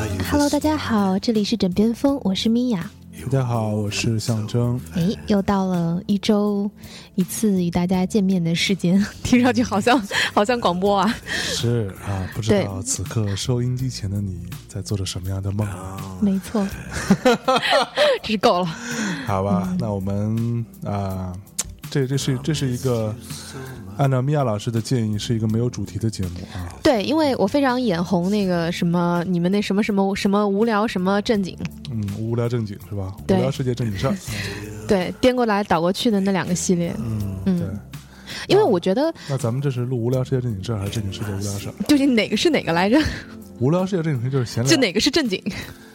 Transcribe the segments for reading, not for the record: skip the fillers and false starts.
Hello， 大家好，这里是枕边风，我是米娅。 大家好，我是象征。 又到了一周一次与大家见面的时间，听上去好像广播啊。 是啊，不知道此刻收音机前的你在做着什么样的梦？ 没错，这是够了。 好吧，那我们这是一个按照米娅老师的建议，是一个没有主题的节目啊。 对，因为我非常眼红那个什么，你们那什么无聊什么正经。 无聊正经是吧？无聊世界正经事儿。 对，颠过来倒过去的那两个系列。 对。 因为我觉得， 那咱们这是录无聊世界正经事儿还是正经世界无聊事儿？ 究竟哪个是哪个来着？ 无聊世界正经事就是闲聊。 就哪个是正经？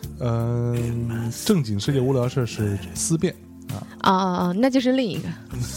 正经世界无聊事儿是思辨。 那就是另一个。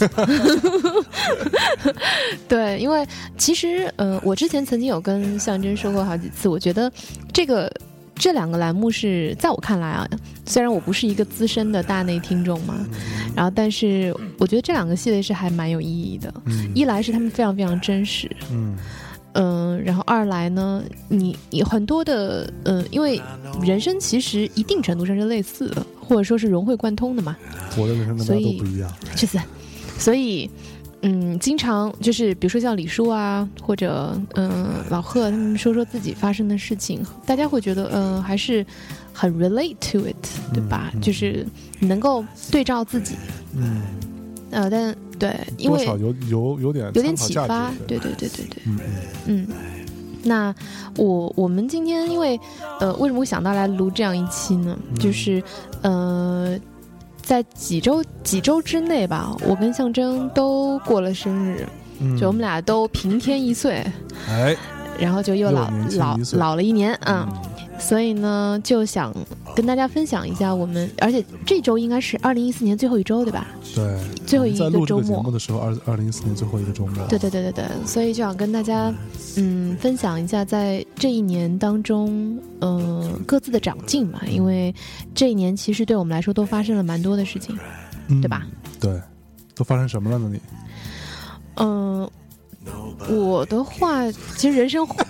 对，因为其实我之前曾经有跟象征说过好几次，我觉得这两个栏目是在我看来啊，虽然我不是一个资深的大内听众嘛，然后但是我觉得这两个系列是还蛮有意义的。一来是他们非常非常真实，然后二来呢，你很多的因为人生其实一定程度上是类似的，或者说是融会贯通的嘛。 我的人生跟大家都不一样， 确实，所以经常就是比如说像李叔啊，或者老贺他们说自己发生的事情，大家会觉得还是很 relate to it， 对吧？就是能够对照自己，但对，因为多少有点启发，对，那我们今天因为为什么会想到来录这样一期呢？就是在几周之内吧，我跟象征都过了生日，就我们俩都平添1岁，然后就又老了一年所以呢，就想跟大家分享一下我们，而且这周应该是2014年最后一周，对吧？ 对， 最后一个周末。在录这个节目的时候，2014年最后一个周末。 对，所以就想跟大家分享一下在这一年当中各自的长进嘛，因为这一年其实对我们来说都发生了蛮多的事情，对吧？ 对，都发生什么了呢？你？ 我的话，其实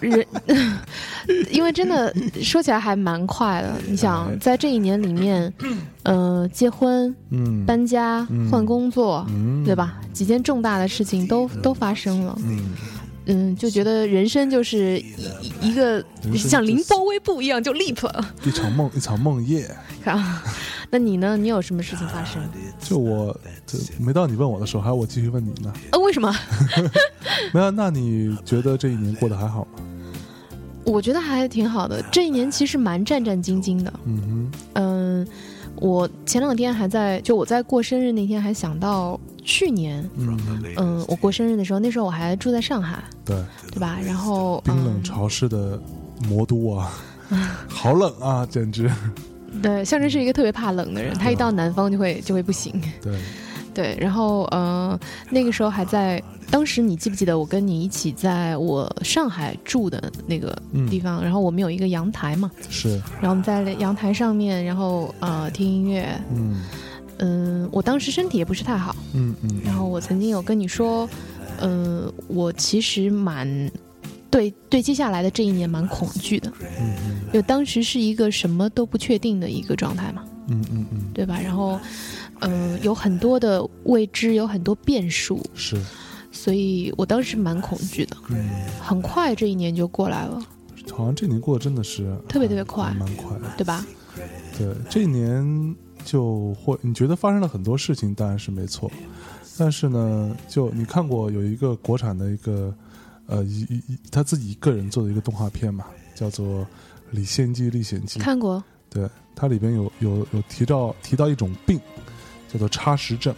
因为真的说起来还蛮快的。你想，在这一年里面，结婚、搬家、换工作，对吧？几件重大的事情都发生了。就觉得人生就是一个像凌波微步一样就 leap 了， 一场梦夜。 那你呢？你有什么事情发生？ 就没到你问我的时候，还要我继续问你呢？ 为什么？ 没有，那你觉得这一年过得还好吗？ 我觉得还挺好的。这一年其实蛮战战兢兢的。我前2天我在过生日那天还想到去年，我过生日的时候，那时候我还住在上海，对吧？然后冰冷潮湿的魔都啊，好冷啊，简直。 对，象征是一个特别怕冷的人，他一到南方就会不行。对，然后那个时候还在，当时你记不记得我跟你一起在我上海住的那个地方，然后我们有一个阳台嘛， 是， 然后我们在阳台上面，然后听音乐，我当时身体也不是太好，然后我曾经有跟你说，我其实对接下来的这一年蛮恐惧的，因为当时是一个什么都不确定的一个状态嘛，对吧？然后有很多的未知，有很多变数， 是， 所以我当时蛮恐惧的。很快这一年就过来了， 好像这年过得真的是特别快， 蛮快的， 对吧？ 对，这一年你觉得发生了很多事情，当然是没错，但是呢，就你看过有一个国产的一个他自己个人做的一个动画片嘛，叫做《李献计历险记》， 看过。 对，它里边有提到一种病，叫做插时症。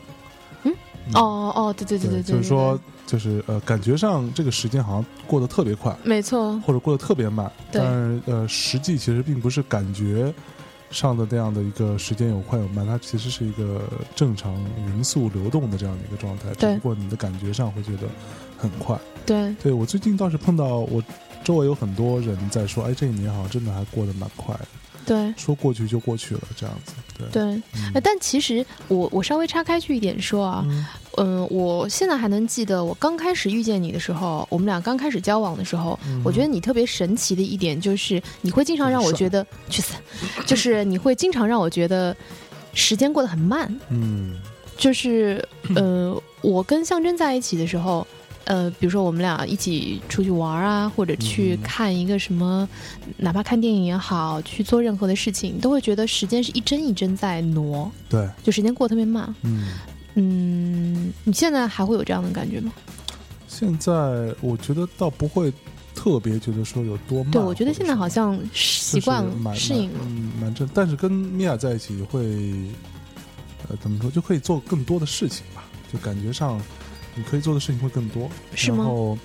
对，就是说，就是感觉上这个时间好像过得特别快， 没错， 或者过得特别慢，但是实际其实并不是感觉上的那样的一个时间有快有慢，它其实是一个正常匀速流动的这样的一个状态，只不过你的感觉上会觉得很快。 对， 我最近倒是碰到周围有很多人在说，哎，这一年好像真的还过得蛮快的。 对， 说过去就过去了，这样子。 对，但其实我稍微岔开去一点说啊，我现在还能记得我刚开始遇见你的时候，我们俩刚开始交往的时候，我觉得你特别神奇的一点就是你会经常让我觉得去死，就是你会经常让我觉得时间过得很慢。就是我跟象征在一起的时候。比如说我们俩一起出去玩啊，或者去看一个什么，哪怕看电影也好，去做任何的事情，都会觉得时间是一帧一帧在挪， 对， 就时间过得特别慢。你现在还会有这样的感觉吗？ 现在我觉得倒不会特别觉得说有多慢， 对，我觉得现在好像习惯了，适应了， 蛮正。但是跟米娅在一起会，怎么说，就可以做更多的事情吧，就感觉上。你可以做的事情会更多， 是吗？ 然后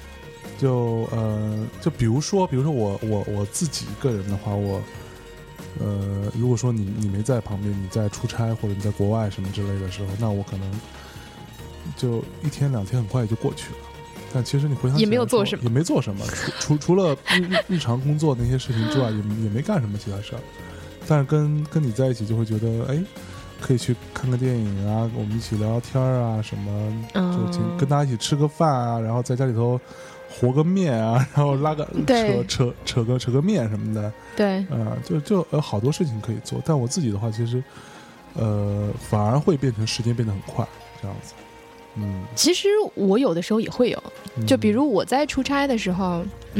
就比如说我自己一个人的话，如果说你没在旁边，你在出差或者你在国外什么之类的时候，那我可能就1天2天很快也就过去了。但其实你回想起来也没有做什么， 也没做什么，除了日常工作那些事情之外，也没干什么其他事儿。但是跟你在一起就会觉得，哎。可以去看个电影啊，我们一起聊聊天啊，什么就跟大家一起吃个饭啊，然后在家里头和个面啊，然后拉个扯个面什么的， 对， 就有好多事情可以做。但我自己的话，其实反而会变成时间变得很快这样子。 其实我有的时候也会有，就比如我在出差的时候，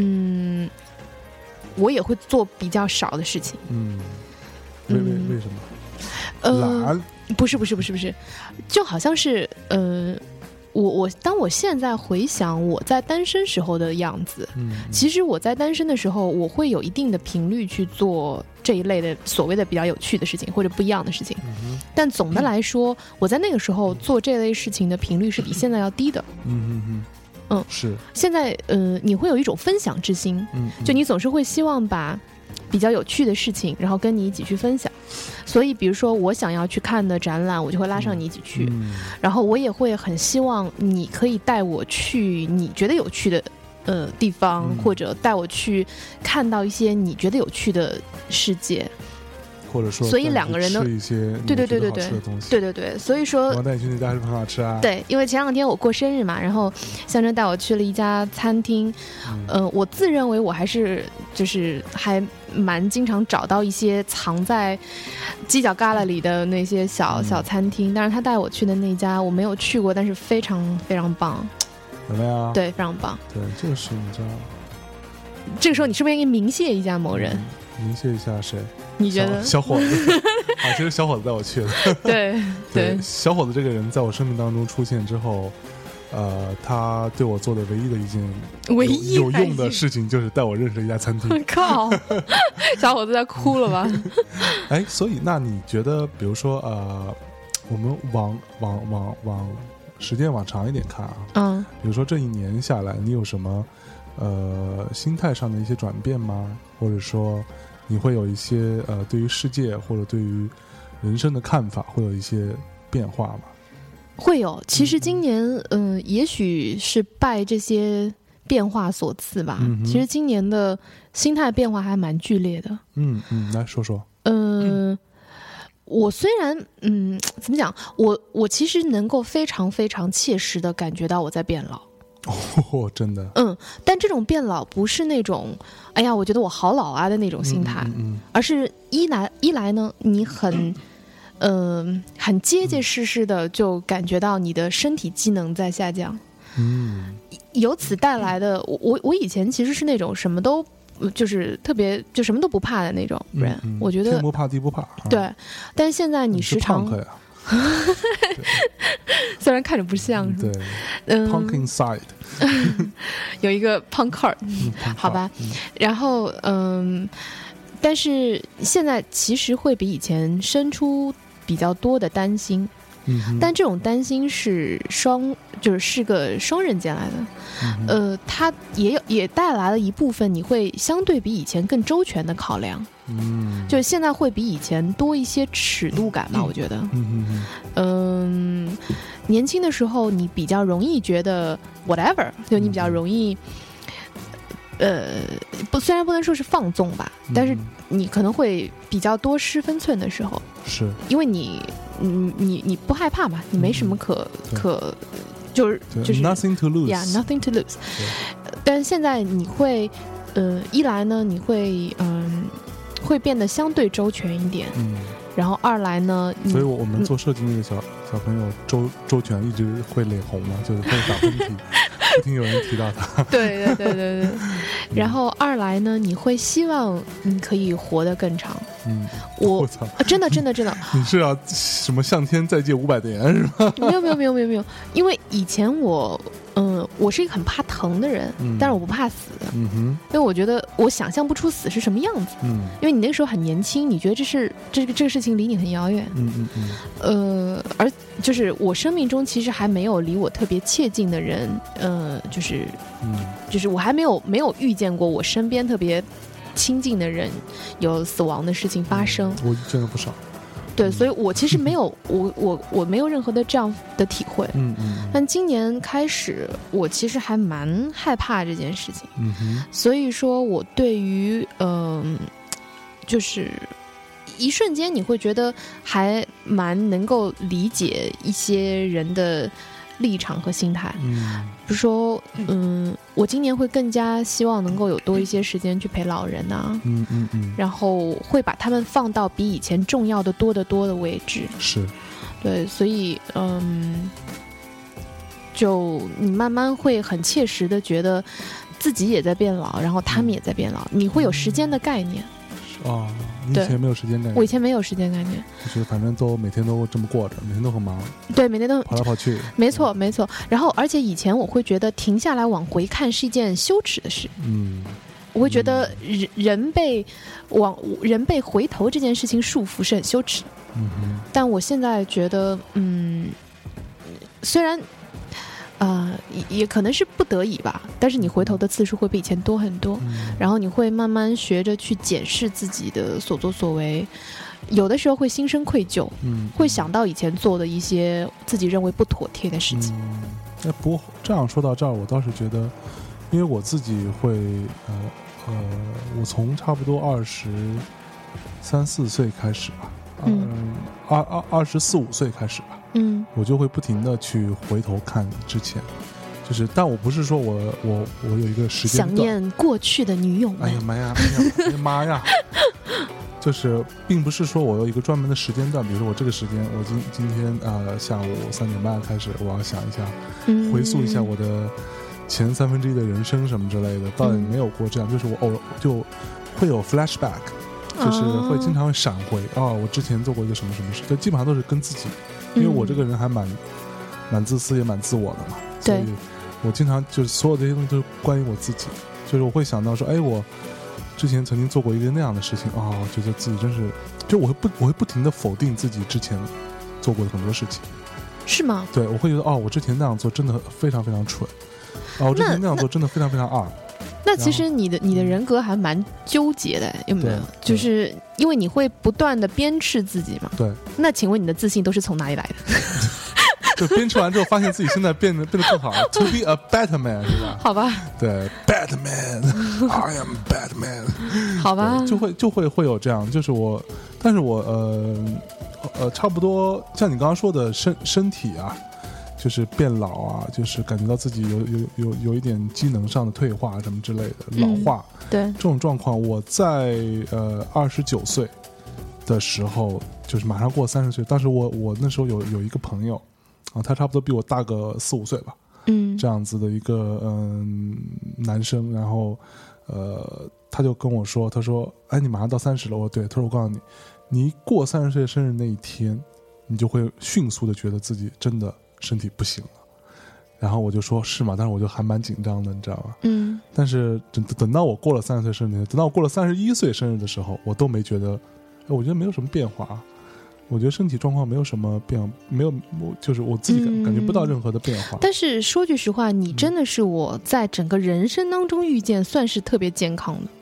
我也会做比较少的事情。 为什么？懒？ 不是，就好像是当我现在回想我在单身时候的样子，其实我在单身的时候，我会有一定的频率去做这一类的所谓的比较有趣的事情或者不一样的事情，但总的来说，我在那个时候做这类事情的频率是比现在要低的。 是。 现在你会有一种分享之心，就你总是会希望把比较有趣的事情，然后跟你一起去分享。所以比如说我想要去看的展览，我就会拉上你一起去，然后我也会很希望你可以带我去你觉得有趣的地方，或者带我去看到一些你觉得有趣的世界， 或者说所以两个人吃一些对，所以说我带你去那家是很好吃啊。 对，因为前2天我过生日嘛，然后象征带我去了一家餐厅，我自认为我还是就是还蛮经常找到一些藏在犄角旮旯里的那些小餐厅，但是他带我去的那家我没有去过，但是非常非常棒。 怎么样？ 对，非常棒。 对，就是你知道， 这个时候你是不是应该鸣谢一下某人？ 鸣谢一下谁？ 你觉得？ 小伙子。其实小伙子带我去的。 对， 小伙子这个人在我生命当中出现之后，他对我做的唯一的一件有用的事情就是带我认识了一家餐厅。 靠，小伙子在哭了吧？ 哎，所以那你觉得，比如说我们往时间往长一点看啊，比如说这1年下来，你有什么心态上的一些转变吗？或者说你会有一些对于世界或者对于人生的看法会有一些变化吗？ 会有。其实今年也许是拜这些变化所赐吧。其实今年的心态变化还蛮剧烈的。 来说说。 我虽然怎么讲，我其实能够非常非常切实的感觉到我在变老。 真的。 但这种变老不是那种哎呀我觉得我好老啊的那种心态，而是一来呢，你很结结实实的就感觉到你的身体机能在下降。由此带来的，我以前其实是那种什么都就是特别就什么都不怕的那种人，我觉得天不怕地不怕。 对，但是现在你时常虽然看着不像， 对，punk inside 有一个 punk heart，好吧，然后但是现在其实会比以前生出比较多的担心，但这种担心是是个双刃剑来的，它也带来了一部分你会相对比以前更周全的考量，就是现在会比以前多一些尺度感吧，我觉得，年轻的时候你比较容易觉得 whatever， 就你比较容易虽然不能说是放纵吧，但是你可能会比较多失分寸的时候， 是因为你不害怕嘛，你没什么可就是 nothing to lose， yeah nothing to lose。但是现在你会一来呢，你会变得相对周全一点，然后二来呢， 所以我们做设计那个小朋友周全一直会脸红嘛，就是会打喷嚏。不听有人提到他。 对。然后二来呢，你会希望你可以活得更长。我操，真的。 你是要什么向天再借500年是吧？ 没有，因为以前我是一个很怕疼的人，但是我不怕死。因为我觉得我想象不出死是什么样子。因为你那个时候很年轻，你觉得这个事情离你很遥远。而就是我生命中其实还没有离我特别切近的人，就是我还没有遇见过我身边特别亲近的人有死亡的事情发生。 我见了不少。 对，所以我其实没有我没有任何的这样的体会。但今年开始，我其实还蛮害怕这件事情。所以说我对于就是一瞬间你会觉得还蛮能够理解一些人的立场和心态。比如说我今年会更加希望能够有多一些时间去陪老人啊。然后会把他们放到比以前重要的多得多的位置。是，对，所以就你慢慢会很切实的觉得自己也在变老，然后他们也在变老，你会有时间的概念。 你以前没有时间概念？ 我以前没有时间概念， 就是反正都每天都这么过着，每天都很忙。 对，每天都跑来跑去。没错。然后而且以前我会觉得停下来往回看是一件羞耻的事。我会觉得人被回头这件事情束缚是很羞耻。但我现在觉得虽然也可能是不得已吧，但是你回头的次数会比以前多很多。然后你会慢慢学着去检视自己的所作所为，有的时候会心生愧疚，会想到以前做的一些自己认为不妥帖的事情。 不过这样说到这儿，我倒是觉得，因为我自己会我从差不多23、24岁开始吧，24、25岁开始吧，我就会不停的去回头看之前，就是但我不是说我有一个时间段想念过去的女友们。 哎呀妈呀就是并不是说我有一个专门的时间段，比如说我这个时间，我今天下午3点半开始，我要想一下，回溯一下我的前1/3的人生什么之类的，倒也没有过这样，就是我就会有 flashback， 就是会经常闪回我之前做过一个什么什么事，就基本上都是跟自己，因为我这个人还蛮自私也蛮自我的嘛，所以我经常就是所有这些东西都是关于我自己，就是我会想到说，我之前曾经做过一个那样的事情觉得自己真是，就我会不停的否定自己之前做过的很多事情。 是吗？ 对，我会觉得我之前那样做真的非常非常蠢，我之前那样做真的非常非常二。 那其实你的人格还蛮纠结的，有没有？就是因为你会不断的鞭笞自己嘛。对。那请问你的自信都是从哪里来的？ 就鞭笞完之后，发现自己现在变得更好了。To be a better man， 是吧？ 好吧。 对 ，Batman，I am Batman。 好吧。 就会有这样，就是我，但是我差不多像你刚刚说的身体啊，就是变老啊，就是感觉到自己有一点机能上的退化什么之类的，老化。对。这种状况，我在29岁的时候，就是马上过30岁，当时我那时候有一个朋友。他差不多比我大个4、5岁吧，这样子的一个男生，然后他就跟我说，他说，你马上到30了，我说对，他说我告诉你，你一过30岁生日那一天，你就会迅速的觉得自己真的身体不行了，然后我就说是吗？但是我就还蛮紧张的，你知道吗？但是等到我过了30岁生日，等到我过了31岁生日的时候，我都没觉得，我觉得没有什么变化。我觉得身体状况没有什么变化，没有，就是我自己感觉不到任何的变化。 但是说句实话，你真的是我在整个人生当中遇见算是特别健康的。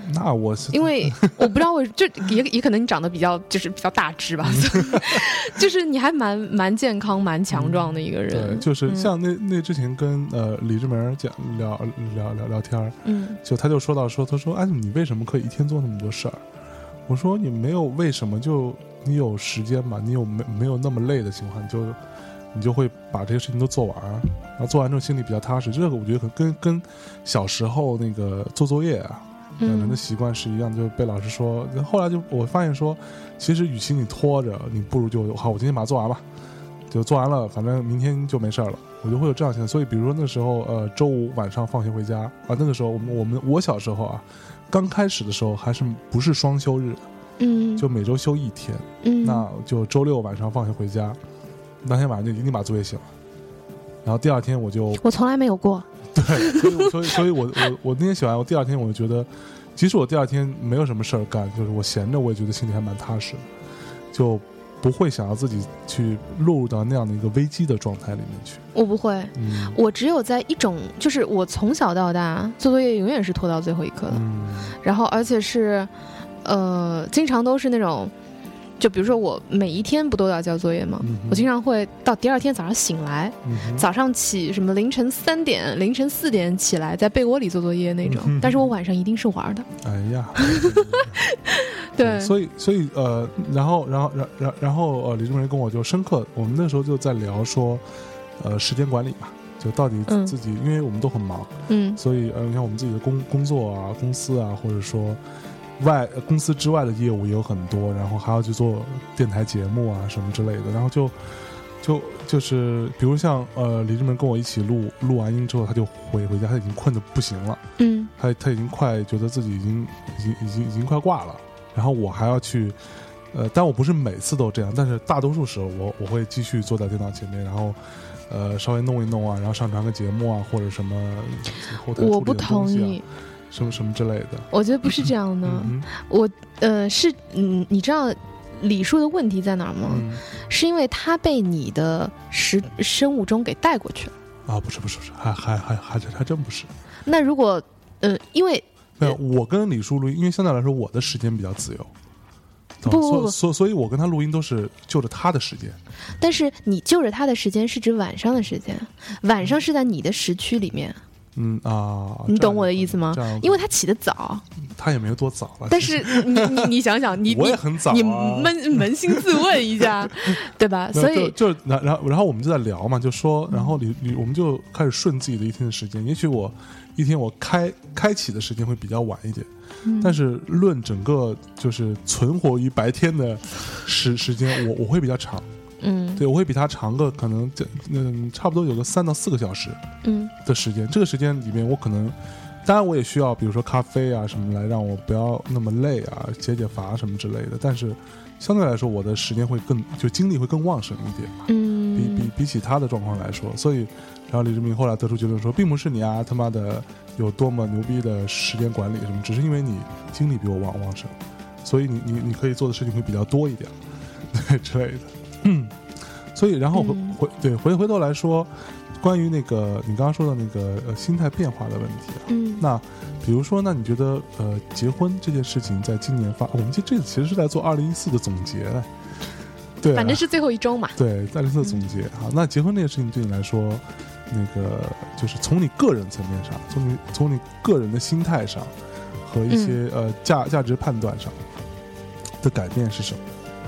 那我是因为我不知道为就也可能你长得比较大只吧，就是你还蛮健康蛮强壮的一个人。 对，就是像那之前跟李志明聊天，就他就说到他说哎，你为什么可以一天做那么多事儿？我说你没有为什么，就你有时间嘛，你有没有那么累的情况，你就会把这些事情都做完，然后做完之后心里比较踏实。这个我觉得跟小时候那个做作业啊，人的习惯是一样的。就被老师说，后来就我发现说，其实与其你拖着，你不如就好，我今天把它做完吧，就做完了，反正明天就没事了。我就会有这样的情况。所以比如说那时候周五晚上放学回家啊，那个时候我小时候啊，刚开始的时候还是不是双休日，就每周休一天，那就周六晚上放学回家。那天晚上就一定把作业写完，然后第二天我从来没有过。 对，所以我那天写完，我第二天我就觉得，即使我第二天没有什么事儿干，就是我闲着，我也觉得心里还蛮踏实的，就不会想要自己去落入到那样的一个危机的状态里面去。 我不会，我只有在一种，就是我从小到大做作业永远是拖到最后一刻的，然后而且是，经常都是那种。就比如说我每一天不都要交作业吗？我经常会到第二天早上醒来，早上起什么凌晨3点、凌晨4点起来，在被窝里做作业那种。但是我晚上一定是玩的。 哎呀， 对， 所以然后李志明跟我就深刻，我们那时候就在聊说，时间管理嘛，就到底自己，因为我们都很忙，所以你看我们自己的工作啊、公司啊，或者说。公司之外的业务也有很多，然后还要去做电台节目啊什么之类的，然后就是比如像李志明跟我一起录完音之后，他就回家，他已经困得不行了，他已经快觉得自己已经快挂了，然后我还要去但我不是每次都这样，但是大多数时候我会继续坐在电脑前面，然后稍微弄一弄啊，然后上传个节目啊或者什么后台处理的东西啊， 我不同意。 什么之类的， 我觉得不是这样的。我是你知道李叔的问题在哪儿吗？是因为他被你的生物钟给带过去了啊？不是，还真不是。 那如果因为我跟李叔录音，因为相对来说我的时间比较自由， 不， 所以我跟他录音都是就着他的时间。 但是你就着他的时间是指晚上的时间，晚上是在你的时区里面。你懂我的意思吗？因为他起得早， 他也没有多早了。 但是你想想， 我也很早啊， 你扪心自问一下，对吧？所以然后我们就在聊嘛，就说，然后我们就开始顺自己的一天的时间。也许我一天我开启的时间会比较晚一点，但是论整个就是存活于白天的时间，我会比较长。对，我会比他长个可能差不多有个3到4个小时的时间。这个时间里面我可能当然我也需要比如说咖啡啊什么来让我不要那么累啊，解乏什么之类的，但是相对来说我的时间会就精力会更旺盛一点嘛，比起他的状况来说。所以然后李志明后来得出结论说，并不是你啊他妈的有多么牛逼的时间管理什么，只是因为你精力比我旺盛，所以你可以做的事情会比较多一点，对之类的。所以然后回头来说，关于那个你刚刚说的那个心态变化的问题啊，那比如说，那你觉得结婚这件事情在今年我们这次其实是在做2014的总结嘞，对， 反正是最后一周嘛， 对，2014的总结。好，那结婚这件事情对你来说，那个就是从你个人层面上，从你个人的心态上和一些价值判断上的改变是什么？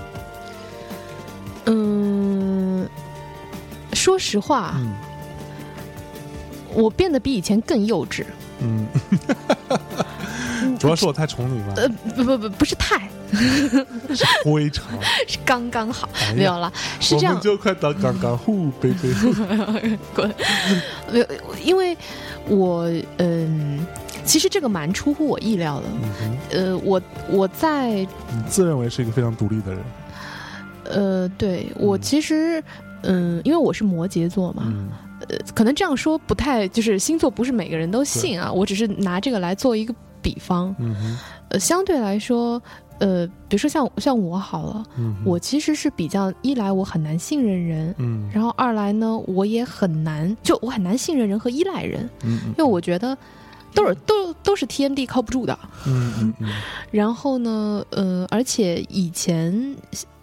说实话，我变得比以前更幼稚。 主要是我太宠你吗？ 不是太， 是非常， 是刚刚好，没有了，是这样。 我们就快到刚刚好，baby， 滚！因为我其实这个蛮出乎我意料的。我在你自认为是一个非常独立的人。对，我其实因为我是摩羯座嘛，可能这样说不太，就是星座不是每个人都信啊，我只是拿这个来做一个比方。相对来说，比如说像我好了，我其实是比较，一来我很难信任人，然后二来呢，我很难信任人和依赖人，因为我觉得都是 TMD 靠不住的。然后呢，而且以前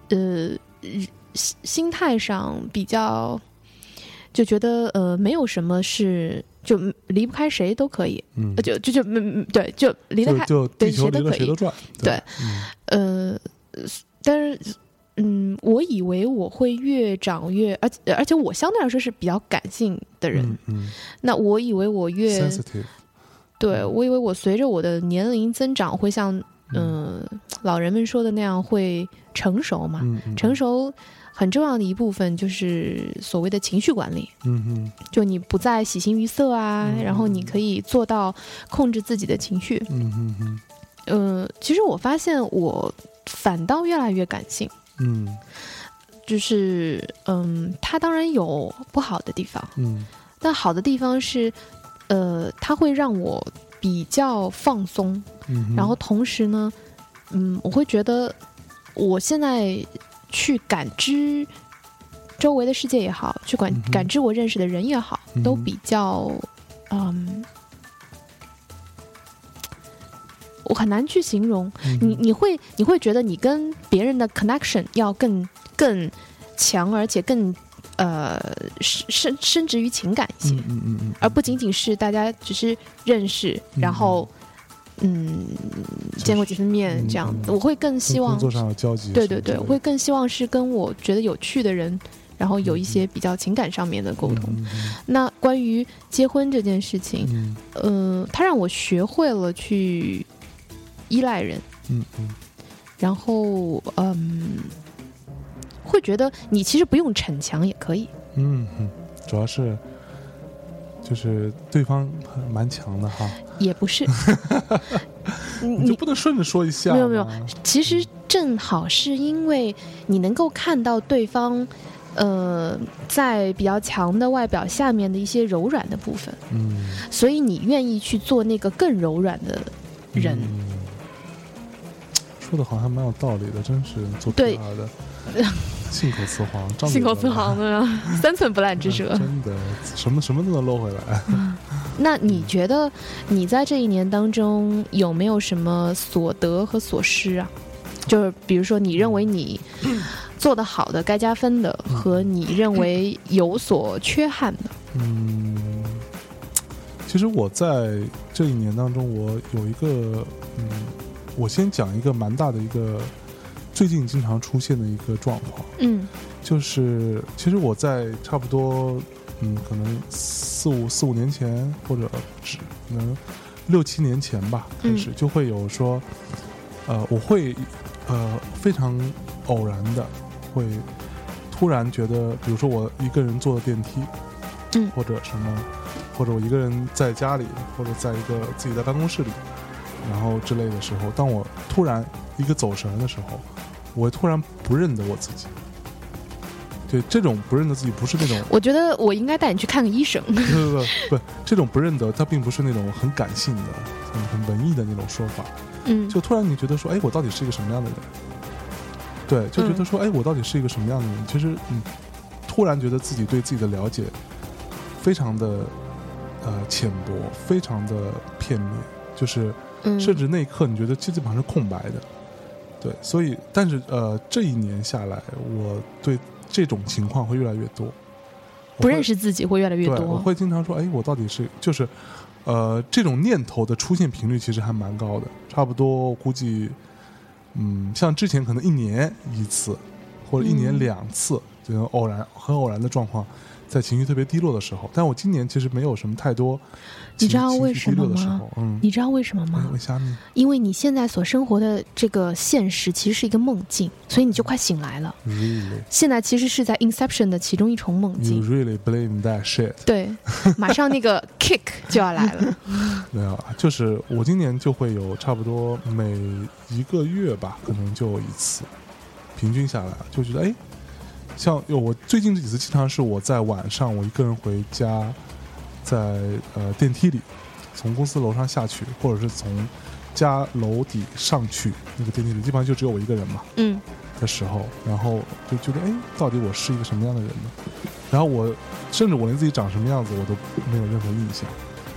心态上比较就觉得没有什么是就离不开谁都可以，对，就离得开， 就地球离了谁都转， 对，但是我以为我会越长越，而且我相对来说是比较感性的人，那我以为我越 sensitive， 对，我以为我随着我的年龄增长会像老人们说的那样会成熟嘛，成熟很重要的一部分就是所谓的情绪管理，就你不再喜形于色啊，然后你可以做到控制自己的情绪，其实我发现我反倒越来越感性，就是它当然有不好的地方，但好的地方是它会让我比较放松，然后同时呢我会觉得我现在去感知周围的世界也好，去感知我认识的人也好，都比较我很难去形容，你会觉得你跟别人的 connection 要更强，而且更深植于情感一些，而不仅仅是大家只是认识，然后见过几次面这样子，我会更希望工作上有交集， 对，我会更希望是跟我觉得有趣的人，然后有一些比较情感上面的沟通。那关于结婚这件事情，它让我学会了去依赖人，然后会觉得你其实不用逞强也可以， 主要是就是对方蛮强的哈， 也不是你就不能顺着说一下？ 没有，其实正好是因为你能够看到对方在比较强的外表下面的一些柔软的部分，所以你愿意去做那个更柔软的人。 说的好像蛮有道理的，真是做 PR 的信口雌黄， 信口雌黄的三寸不烂之舌， 真的什么都能搂回来。 那你觉得你在这一年当中有没有什么所得和所失啊？就是比如说你认为你做得好的该加分的，和你认为有所缺憾的。 其实我在这一年当中，我有一个我先讲一个蛮大的一个最近经常出现的一个状况，就是其实我在差不多可能四五年前，或者可能6、7年前吧，开始就会有说，我会非常偶然的会突然觉得，比如说我一个人坐的电梯，或者什么，或者我一个人在家里，或者在一个自己的办公室里，然后之类的时候，当我突然一个走神的时候，我突然不认得我自己。对，这种不认得自己不是那种， 我觉得我应该带你去看个医生。 不，这种不认得，它并不是那种很感性的、很文艺的那种说法。就突然你觉得说，哎，我到底是一个什么样的人？对，就觉得说，哎，我到底是一个什么样的人？其实，突然觉得自己对自己的了解非常的浅薄，非常的片面，就是甚至那一刻你觉得基本上是空白的。对，所以但是这一年下来，我对这种情况会越来越多， 不认识自己会越来越多。 对，我会经常说，哎，我到底是就是这种念头的出现频率其实还蛮高的，差不多我估计像之前可能1年1次或者1年2次，这种很偶然的状况，在情绪特别低落的时候。但我今年其实没有什么太多你知道为什么吗？你知道为什么吗？ 为啥呢？ 因为你现在所生活的这个现实其实是一个梦境，所以你就快醒来了。 Really? 现在其实是在 Inception 的其中一重梦境。 You really blame that shit? 对，马上那个 kick 就要来了。 没有，就是我今年就会有差不多每1个月吧，可能就有1次，平均下来就觉得，哎，像我最近这几次经常是我在晚上我一个人回家，在电梯里从公司楼上下去，或者是从家楼底上去，那个电梯里基本上就只有我一个人嘛，的时候，然后就觉得，哎，到底我是一个什么样的人呢？然后甚至我连自己长什么样子我都没有任何印象。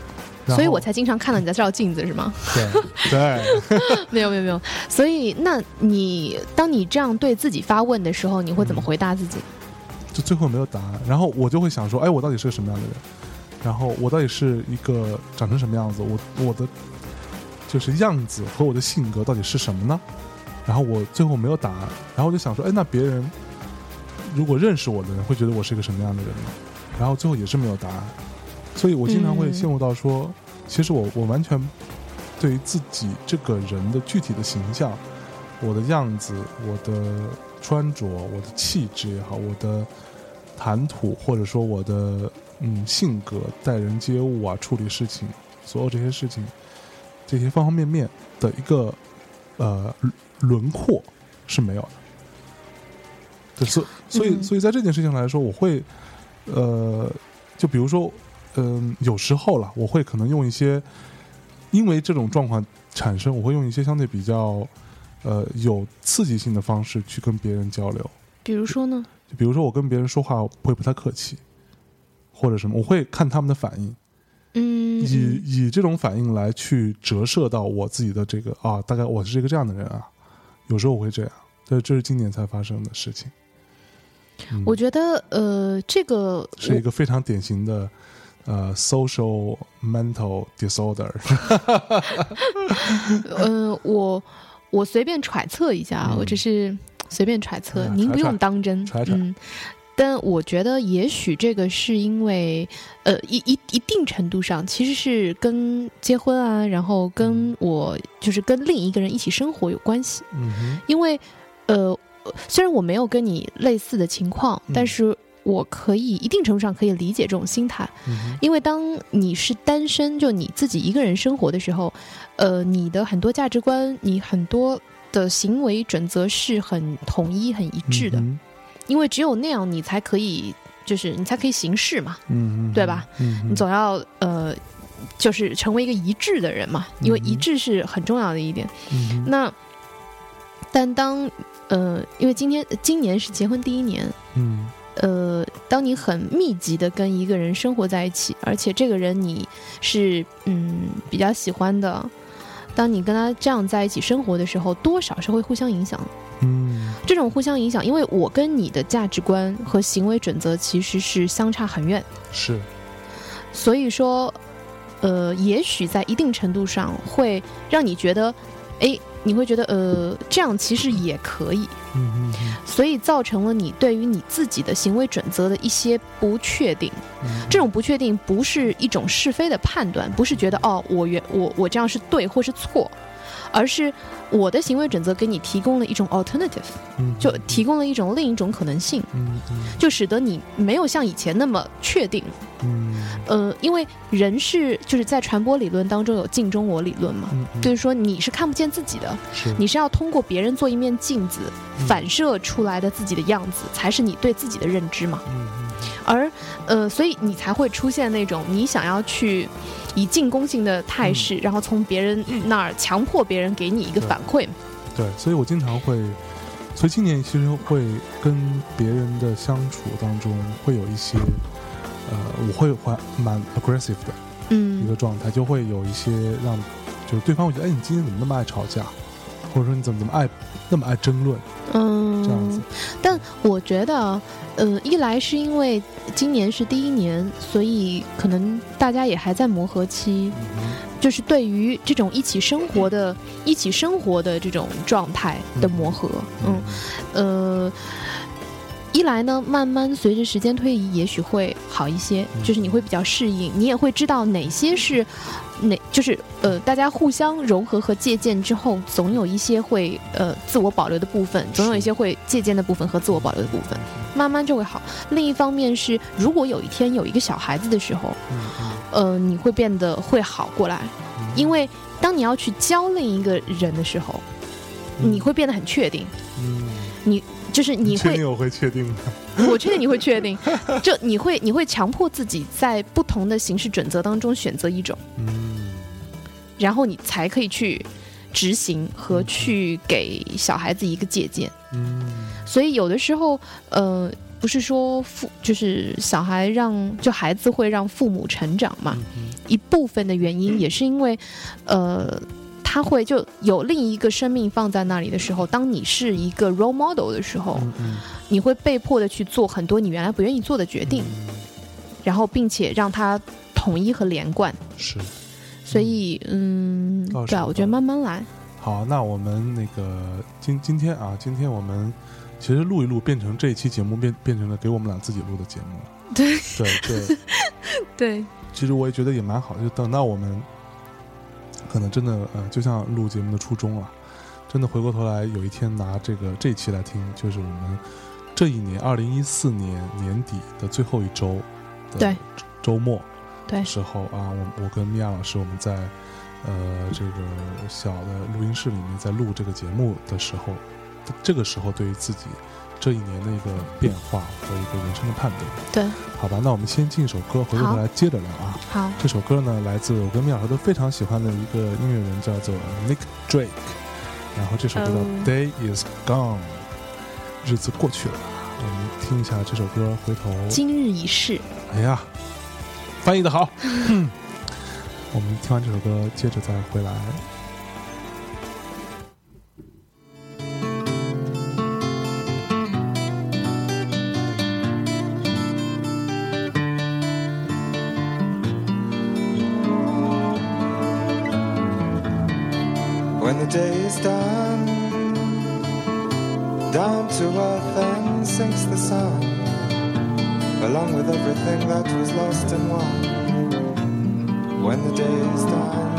所以我才经常看到你在照镜子是吗？ 对没有。所以那当你这样对自己发问的时候，你会怎么回答自己？ 就最后没有答案，然后我就会想说，哎，我到底是个什么样的人？然后我到底是一个长成什么样子？我的就是样子和我的性格到底是什么呢？然后我最后没有答案，然后我就想说，哎，那别人如果认识我的人会觉得我是一个什么样的人呢？然后最后也是没有答案，所以我经常会陷入到说，其实我完全对于自己这个人的具体的形象，我的样子，我的穿着，我的气质也好，我的谈吐，或者说我的性格、待人接物啊，处理事情，所有这些事情，这些方方面面的一个轮廓是没有的。对，所以在这件事情来说，我会就比如说有时候了，我会可能用一些，因为这种状况产生，我会用一些相对比较有刺激性的方式去跟别人交流。 比如说呢？ 就比如说我跟别人说话会不太客气，或者什么，我会看他们的反应，以这种反应来去折射到我自己的这个大概我是一个这样的人啊。有时候我会这样，这是今年才发生的事情。 我觉得这个是一个非常典型的social mental disorder 我随便揣测一下，我只是随便揣测，您不用当真。但我觉得也许这个是因为一定程度上其实是跟结婚啊，然后跟我就是跟另一个人一起生活有关系。因为虽然我没有跟你类似的情况，但是我可以一定程度上可以理解这种心态。因为当你是单身，就你自己一个人生活的时候，你的很多价值观，你很多的行为准则是很统一很一致的。因为只有那样你才可以行事嘛，对吧？你总要就是成为一个一致的人嘛，因为一致是很重要的一点。但当因为今年是结婚第1年，当你很密集的跟一个人生活在一起，而且这个人你是比较喜欢的，当你跟他这样在一起生活的时候，多少是会互相影响。这种互相影响，因为我跟你的价值观和行为准则其实是相差很远， 是， 所以说也许在一定程度上会让你觉得你会觉得这样其实也可以，所以造成了你对于你自己的行为准则的一些不确定。这种不确定不是一种是非的判断，不是觉得我这样是对或是错，而是我的行为准则给你提供了一种 alternative，就提供了另一种可能性，就使得你没有像以前那么确定。因为人就是在传播理论当中有镜中我理论嘛，就是说你是看不见自己的，你是要通过别人做一面镜子，反射出来的自己的样子才是你对自己的认知嘛。而所以你才会出现那种你想要去以进攻性的态势，然后从别人那儿强迫别人给你一个反馈。 对，所以我经常会，所以今年其实会跟别人的相处当中会有一些我会蛮 aggressive 的一个状态，就会有一些让就是对方会觉得，你今天怎么那么爱吵架，或者说你怎么那么爱争论，这样子。 但我觉得一来是因为今年是第1年，所以可能大家也还在磨合期，就是对于这种一起生活的这种状态的磨合。一来呢，慢慢随着时间推移也许会好一些，就是你会比较适应，你也会知道哪些是就是大家互相融合和借鉴之后，总有一些会自我保留的部分，总有一些会借鉴的部分和自我保留的部分，慢慢就会好。另一方面是，如果有一天有一个小孩子的时候，你会变得会好过来，因为当你要去教另一个人的时候，你会变得很确定，你确定我会确定的， 我确定你会确定，就你会强迫自己在不同的行事准则当中选择一种，然后你才可以去执行和去给小孩子一个借鉴。所以有的时候不是说就是小孩就孩子会让父母成长嘛，一部分的原因也是因为他会就有另一个生命放在那里的时候，当你是一个 role model 的时候，你会被迫的去做很多你原来不愿意做的决定，然后并且让他统一和连贯。 是， 所以对啊，我觉得慢慢来。 好，那我们那个今天我们其实录一录变成这一期节目变成了给我们俩自己录的节目了。 对对对， 其实我也觉得也蛮好的，就等到我们可能真的就像录节目的初衷了，真的回过头来有一天拿这一期来听，就是我们这一年2014年年底的最后一周的周末的时候啊，我跟米娅老师我们在这个小的录音室里面在录这个节目的时候，这个时候对于自己这一年的一个变化和一个人生的判断。 对， 好吧，那我们先进一首歌，回过头来接着聊啊。 好，这首歌呢来自我跟米娅老师都非常喜欢的一个音乐人，叫做 Nick Drake， 然后这首歌叫 Day is Gone， 日子过去了。我们听一下这首歌，回头今日已逝。 哎呀，翻译的好。我们听完这首歌接着再回来。 When the day is done, down to earth and sinks the sun, along with everything that was lost and won. When the day is done,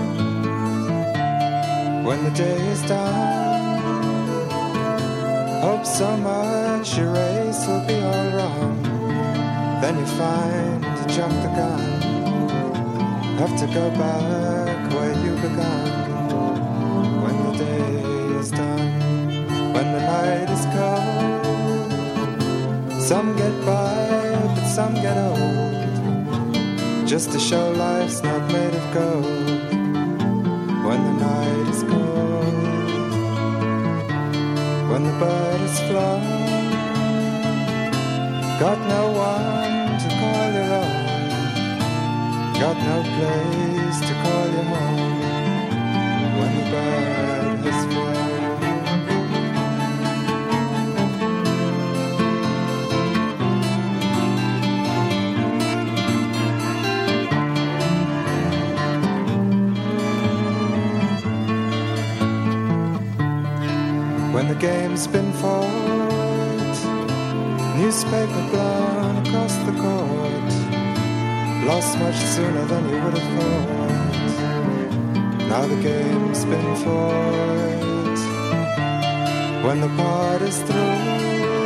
when the day is done, hope so much your race will be all wrong. Then you find you jumped the gun, have to go back where you began. When the day is done, when the night is cold, some get by but some get old, just to show life's not made of gold. When the night is cold, when the bird is flown, got no one to call your own, got no place to call your home. When the bird has flown, when the game's been fought, newspaper blown across the court, lost much sooner than you would have thought. Now the game's been fought, when the part is through,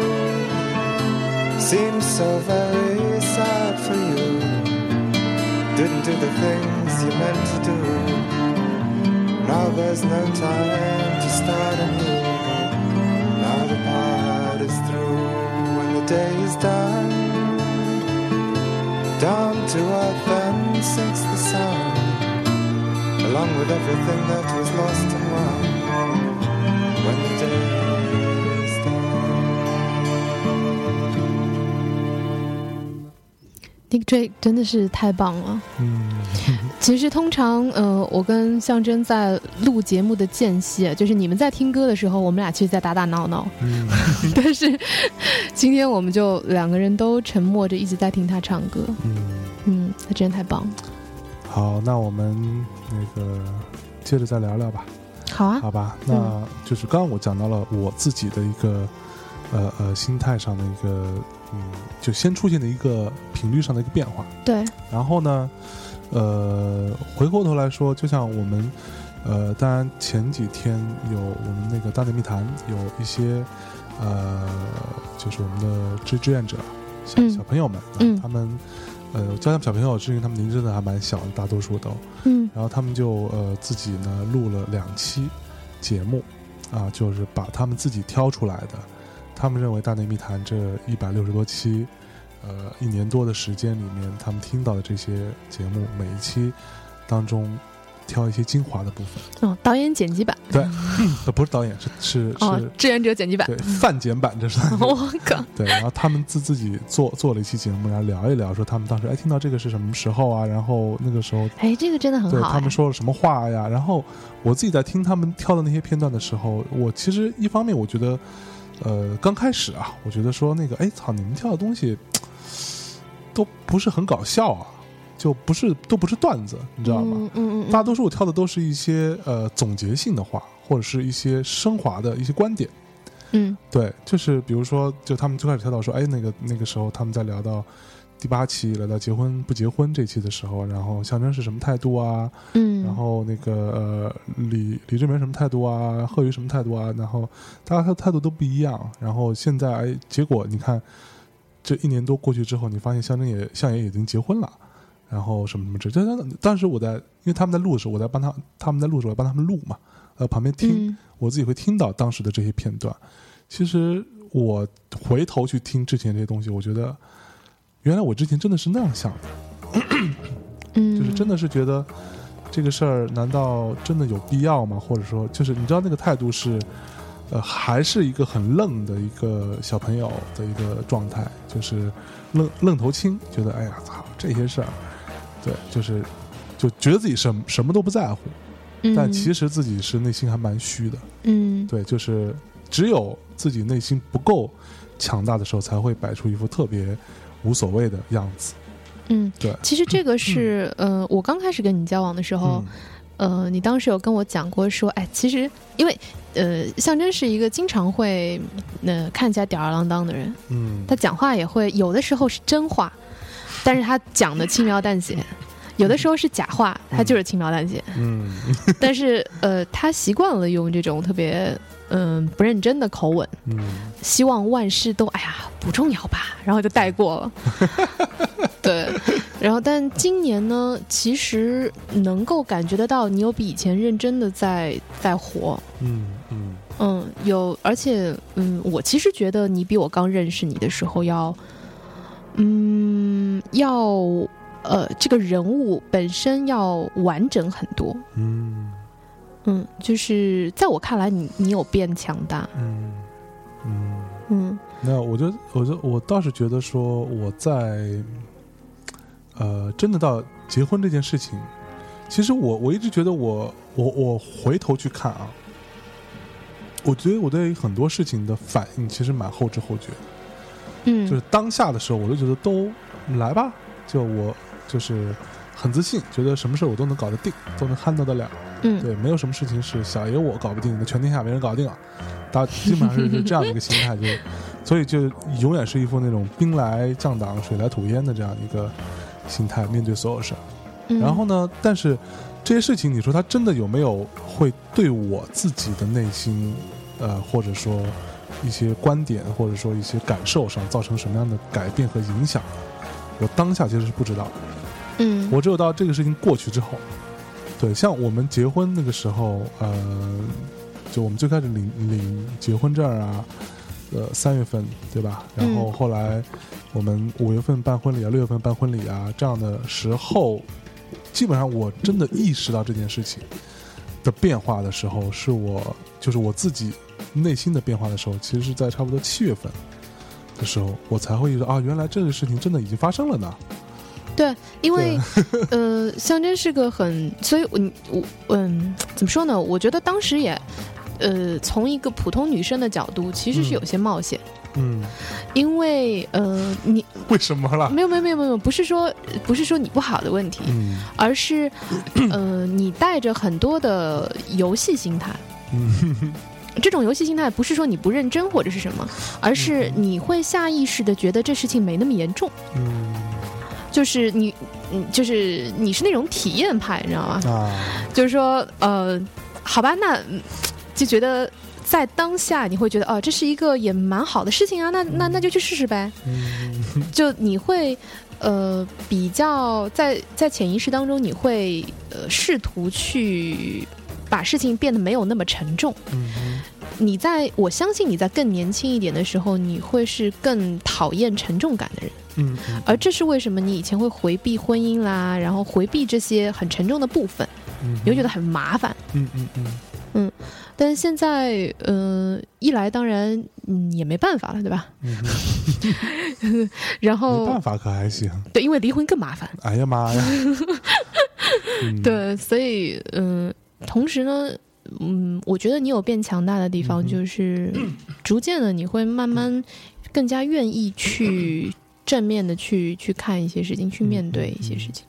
seems so very sad for you, didn't do the things you meant to do. Now there's no time to start anew, now the part is through. When the day is done, down to earth and sinks the sun, along with everything that was lost and won. When the day is done，Nick Drake 真的是太棒了。其实通常我跟象征在录节目的间隙，就是你们在听歌的时候，我们俩其实在打打闹闹。但是今天我们就两个人都沉默着一直在听他唱歌。他真的太棒了。 好，那我们那个接着再聊聊吧。 好啊， 好吧，那就是刚刚我讲到了我自己的一个心态上的一个就先出现的一个频率上的一个变化。 对， 然后呢回过头来说，就像我们当然前几天有我们那个大内密谈有一些就是我们的志愿者小朋友们，他们教他们小朋友是因为他们年纪真的还蛮小的，大多数都然后他们就自己呢录了2期节目啊，就是把他们自己挑出来的，他们认为大内密谈这160多期1年多的时间里面，他们听到的这些节目，每一期当中挑一些精华的部分。 哦，导演剪辑版， 对，不是导演，是志愿者剪辑版， 对，泛剪版，这是。 我靠， 对，然后他们自己做了一期节目，然后聊一聊，说他们当时听到这个是什么时候啊？然后那个时候， 这个真的很好， 对他们说了什么话呀？然后我自己在听他们挑的那些片段的时候，我其实一方面我觉得，刚开始啊，我觉得说那个，操，你们挑的东西都不是很搞笑啊。都不是段子，你知道吗？大多数我挑的都是一些总结性的话，或者是一些升华的一些观点。对，就是比如说，就他们最开始挑到说，那个时候他们在聊到第8期，聊到结婚不结婚这期的时候，然后象征是什么态度啊？然后那个李志明什么态度啊？贺宇什么态度啊？然后大家态度都不一样。然后现在结果你看，这1年多过去之后，你发现象爷已经结婚了。然后什么什么这，当时因为他们在录的时候，我在帮他们在录的时候，我帮他们录嘛，旁边听，我自己会听到当时的这些片段。其实我回头去听之前这些东西，我觉得原来我之前真的是那样想的，就是真的是觉得这个事儿难道真的有必要吗？或者说，就是你知道那个态度是，还是一个很愣的一个小朋友的一个状态，就是愣头青，觉得操，这些事儿。对，就觉得自己什么都不在乎，但其实自己是内心还蛮虚的。对，就是只有自己内心不够强大的时候，才会摆出一副特别无所谓的样子。对， 其实这个是我刚开始跟你交往的时候，你当时有跟我讲过说，其实因为象征是一个经常会看起来吊儿郎当的人，他讲话也会有的时候是真话。但是他讲的轻描淡写，有的时候是假话，他就是轻描淡写。但是他习惯了用这种特别不认真的口吻，希望万事都不重要吧，然后就带过了。对，然后但今年呢，其实能够感觉得到你有比以前认真的在活。有，而且我其实觉得你比我刚认识你的时候要这个人物本身要完整很多。就是在我看来你有变强大。 那我倒是觉得说我在真的到结婚这件事情，其实我一直觉得我回头去看啊，我觉得我对很多事情的反应其实蛮后知后觉的。就是当下的时候我就觉得都来吧，我就是很自信，觉得什么事我都能搞得定，都能handle得了。对，没有什么事情是小爷我搞不定的，全天下没人搞定啊。大家基本上是这样的一个心态，所以就永远是一副那种兵来将挡水来土掩的这样一个心态面对所有事。然后呢，但是这些事情你说它真的有没有会对我自己的内心或者说一些观点或者说一些感受上造成什么样的改变和影响，我当下其实是不知道的。我只有到这个事情过去之后，对，像我们结婚那个时候，就我们最开始领结婚证啊，3月份对吧？然后后来我们5月份办婚礼啊，6月份办婚礼啊，这样的时候，基本上我真的意识到这件事情的变化的时候，就是我自己内心的变化的时候，其实是在差不多7月份的时候，我才会意识到原来这个事情真的已经发生了呢。 对，因为象征是个所以怎么说呢？我觉得当时也从一个普通女生的角度，其实是有些冒险。因为你为什么了？没有，不是说你不好的问题，而是你带着很多的游戏心态。这种游戏心态不是说你不认真或者是什么，而是你会下意识的觉得这事情没那么严重。就是你是那种体验派，你知道吗？就是说好吧，那就觉得在当下你会觉得这是一个也蛮好的事情啊，那就去试试呗。就你会比较在潜意识当中，你会试图去把事情变得没有那么沉重。我相信你在更年轻一点的时候，你会是更讨厌沉重感的人。而这是为什么你以前会回避婚姻啦，然后回避这些很沉重的部分。 你会觉得很麻烦。但是现在一来当然也没办法了，对吧？然后没办法可还行。 对，因为离婚更麻烦。 哎呀妈呀！ 对，所以同时呢，我觉得你有变强大的地方，就是逐渐的你会慢慢更加愿意去正面的去看一些事情，去面对一些事情。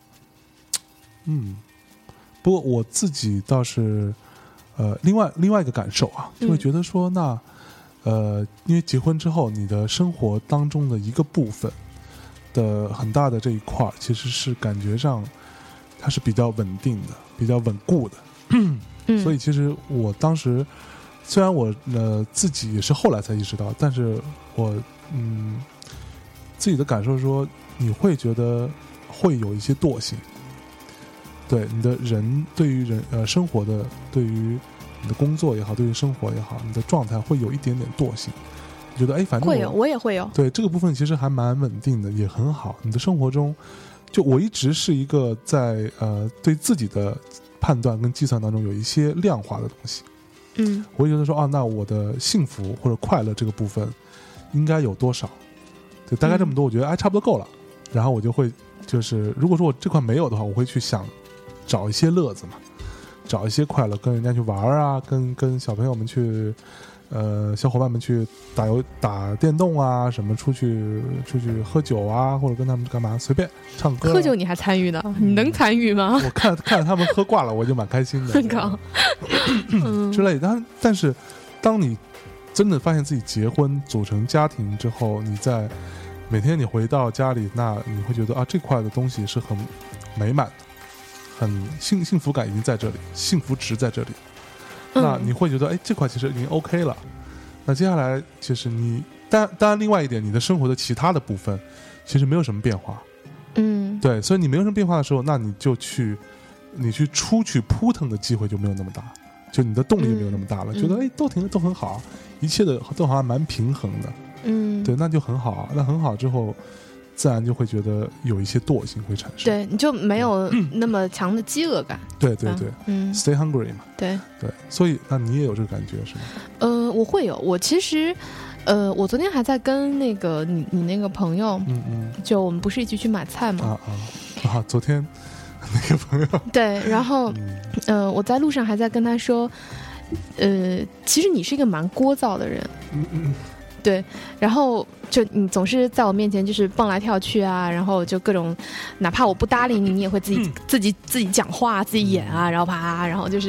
不过我自己倒是另外一个感受啊，就会觉得说那因为结婚之后，你的生活当中的一个部分的很大的这一块，其实是感觉上它是比较稳定的、比较稳固的。所以其实我当时虽然我自己也是后来才意识到，但是我自己的感受说，你会觉得会有一些惰性。对你的人，对于生活的，对于你的工作也好，对于生活也好，你的状态会有一点点惰性。你觉得反正会有，我也会有。 对这个部分其实还蛮稳定的，也很好。你的生活中，就我一直是一个在对自己的判断跟计算当中有一些量化的东西。我会觉得说那我的幸福或者快乐这个部分应该有多少？对，大概这么多，我觉得差不多够了。然后我就会就是如果说我这块没有的话，我会去想找一些乐子嘛，找一些快乐，跟人家去玩啊，跟小朋友们去小伙伴们去打电动啊，什么出去喝酒啊，或者跟他们干嘛随便唱歌。 喝酒你还参与呢？你能参与吗？ 我看着他们喝挂了，我就蛮开心的。之类的。但是当你真的发现自己结婚组成家庭之后，你在每天你回到家里，那你会觉得这块的东西是很美满的，很幸福感已经在这里，幸福值在这里。那你会觉得这块其实已经 OK 了。那接下来就是你当然另外一点，你的生活的其他的部分其实没有什么变化。对，所以你没有什么变化的时候，那你去出去扑腾的机会就没有那么大，就你的动力就没有那么大了。觉得都很好，一切的都好像蛮平衡的。对，那就很好啊。那很好之后，自然就会觉得有一些惰性会产生。 对，你就没有那么强的饥饿感。 对，stay hungry 嘛。 对， 所以那你也有这个感觉是吗？ 我会有。我其实我昨天还在跟那个你那个朋友，就我们不是一起去买菜吗？ 昨天那个朋友。对， 然后我在路上还在跟他说，其实你是一个蛮聒噪的人。对，然后就你总是在我面前就是蹦来跳去啊，然后就各种，哪怕我不搭理你，你也会自己讲话，自己演啊，然后啪，然后就是，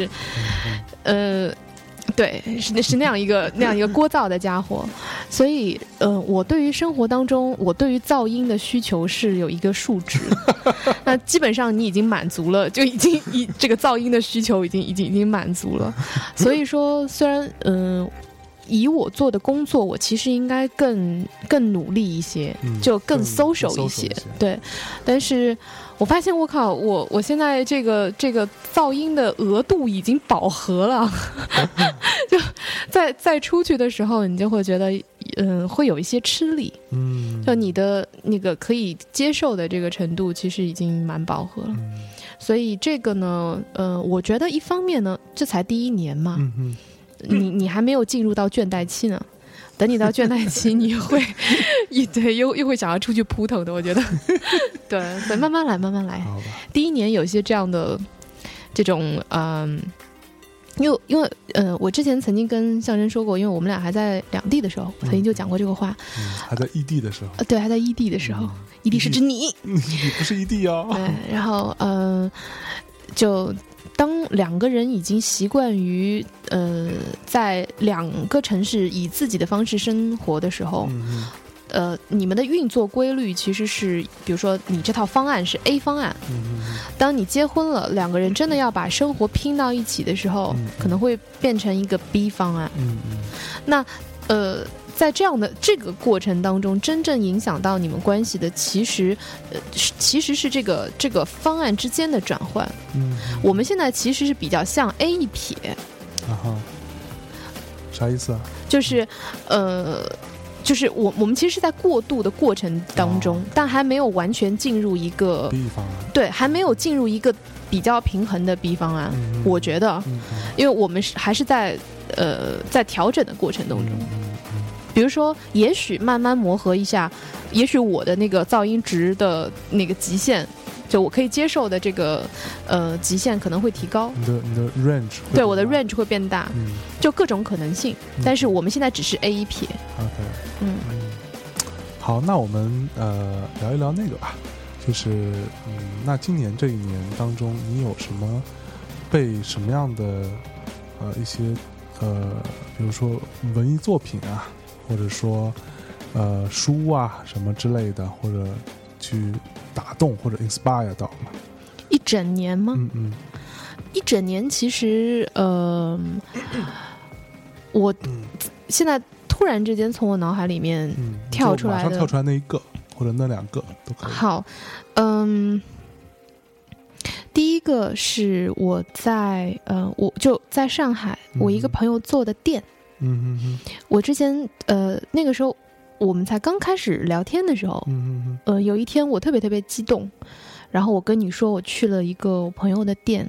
对，是那样一个聒噪的家伙。所以我对于生活当中，我对于噪音的需求是有一个数值，那基本上你已经满足了，就已经这个噪音的需求已经满足了。所以说，虽然以我做的工作，我其实应该更努力一些，就更 social 一些。对，但是我发现我靠，我现在这个噪音的额度已经饱和了，就再出去的时候，你就会觉得会有一些吃力。就你的那个可以接受的这个程度，其实已经蛮饱和了。所以这个呢，我觉得一方面呢，这才第1年嘛。你还没有进入到倦怠期呢，等你到倦怠期，你会又会想要出去扑腾的，我觉得。对，所以慢慢来。第1年有一些这样的这种因为我之前曾经跟向真说过，因为我们俩还在两地的时候，我曾经就讲过这个话。 还在异地的时候。 对，还在异地的时候，异地是指你。 你不是异地哦。 对，然后就。当2个人已经习惯于在2个城市以自己的方式生活的时候，你们的运作规律其实是，比如说你这套方案是 A 方案，当你结婚了，2个人真的要把生活拼到一起的时候，可能会变成一个 B 方案。那在这样的这个过程当中，真正影响到你们关系的，其实是这个方案之间的转换。我们现在其实是比较像 A 一撇。 啥意思啊？ 就是就是我们其实是在过渡的过程当中，但还没有完全进入一个 B 方案， 对，还没有进入一个比较平衡的 B 方案。我觉得，因为我们还是在调整的过程当中。比如说，也许慢慢磨合一下，也许我的那个噪音值的那个极限，就我可以接受的这个极限可能会提高。 你的 range 对，我的 range 会变大，就各种可能性。但是我们现在只是 A 一撇。 OK，好，那我们聊一聊那个吧，就是那今年这一年当中，你有什么被什么样的一些比如说文艺作品啊，或者说书啊什么之类的，或者去打动或者 inspire 到吗？ 一整年吗？一整年其实我现在突然之间从我脑海里面跳出来的， 马上跳出来那一个或者那两个都可以。 好，第一个是我在我就在上海，我一个朋友做的店。我之前那个时候我们才刚开始聊天的时候，有一天我特别特别激动，然后我跟你说我去了一个我朋友的店，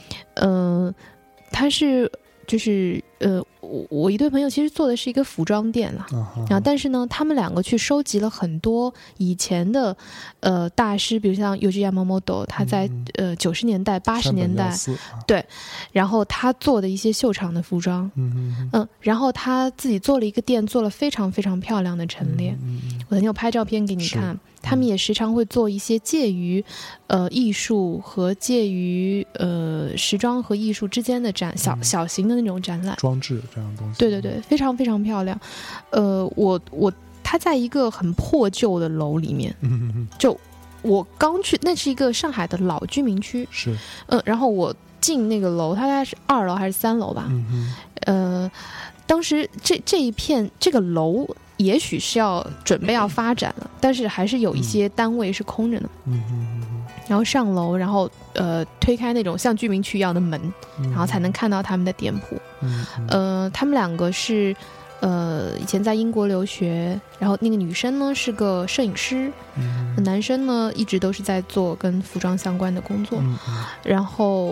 他是就是我一对朋友其实做的是一个服装店啦，然后但是呢，他们两个去收集了很多以前的大师，比如像Yohji Yamamoto，他在90年代、80年代，对，然后他做的一些秀场的服装，然后他自己做了一个店，做了非常非常漂亮的陈列，我曾经有拍照片给你看。他们也时常会做一些介于艺术和介于时装和艺术之间的小型的那种展览， 装置这样的东西。 对对对，非常非常漂亮。他在一个很破旧的楼里面，就我刚去，那是一个上海的老居民区， 是， 然后我进那个楼，它大概是2楼还是3楼吧，当时这一片这个楼也许是准备要发展了，但是还是有一些单位是空着的。然后上楼，然后推开那种像居民区一样的门，然后才能看到他们的店铺。他们两个是以前在英国留学，然后那个女生呢是个摄影师，男生呢一直都是在做跟服装相关的工作。然后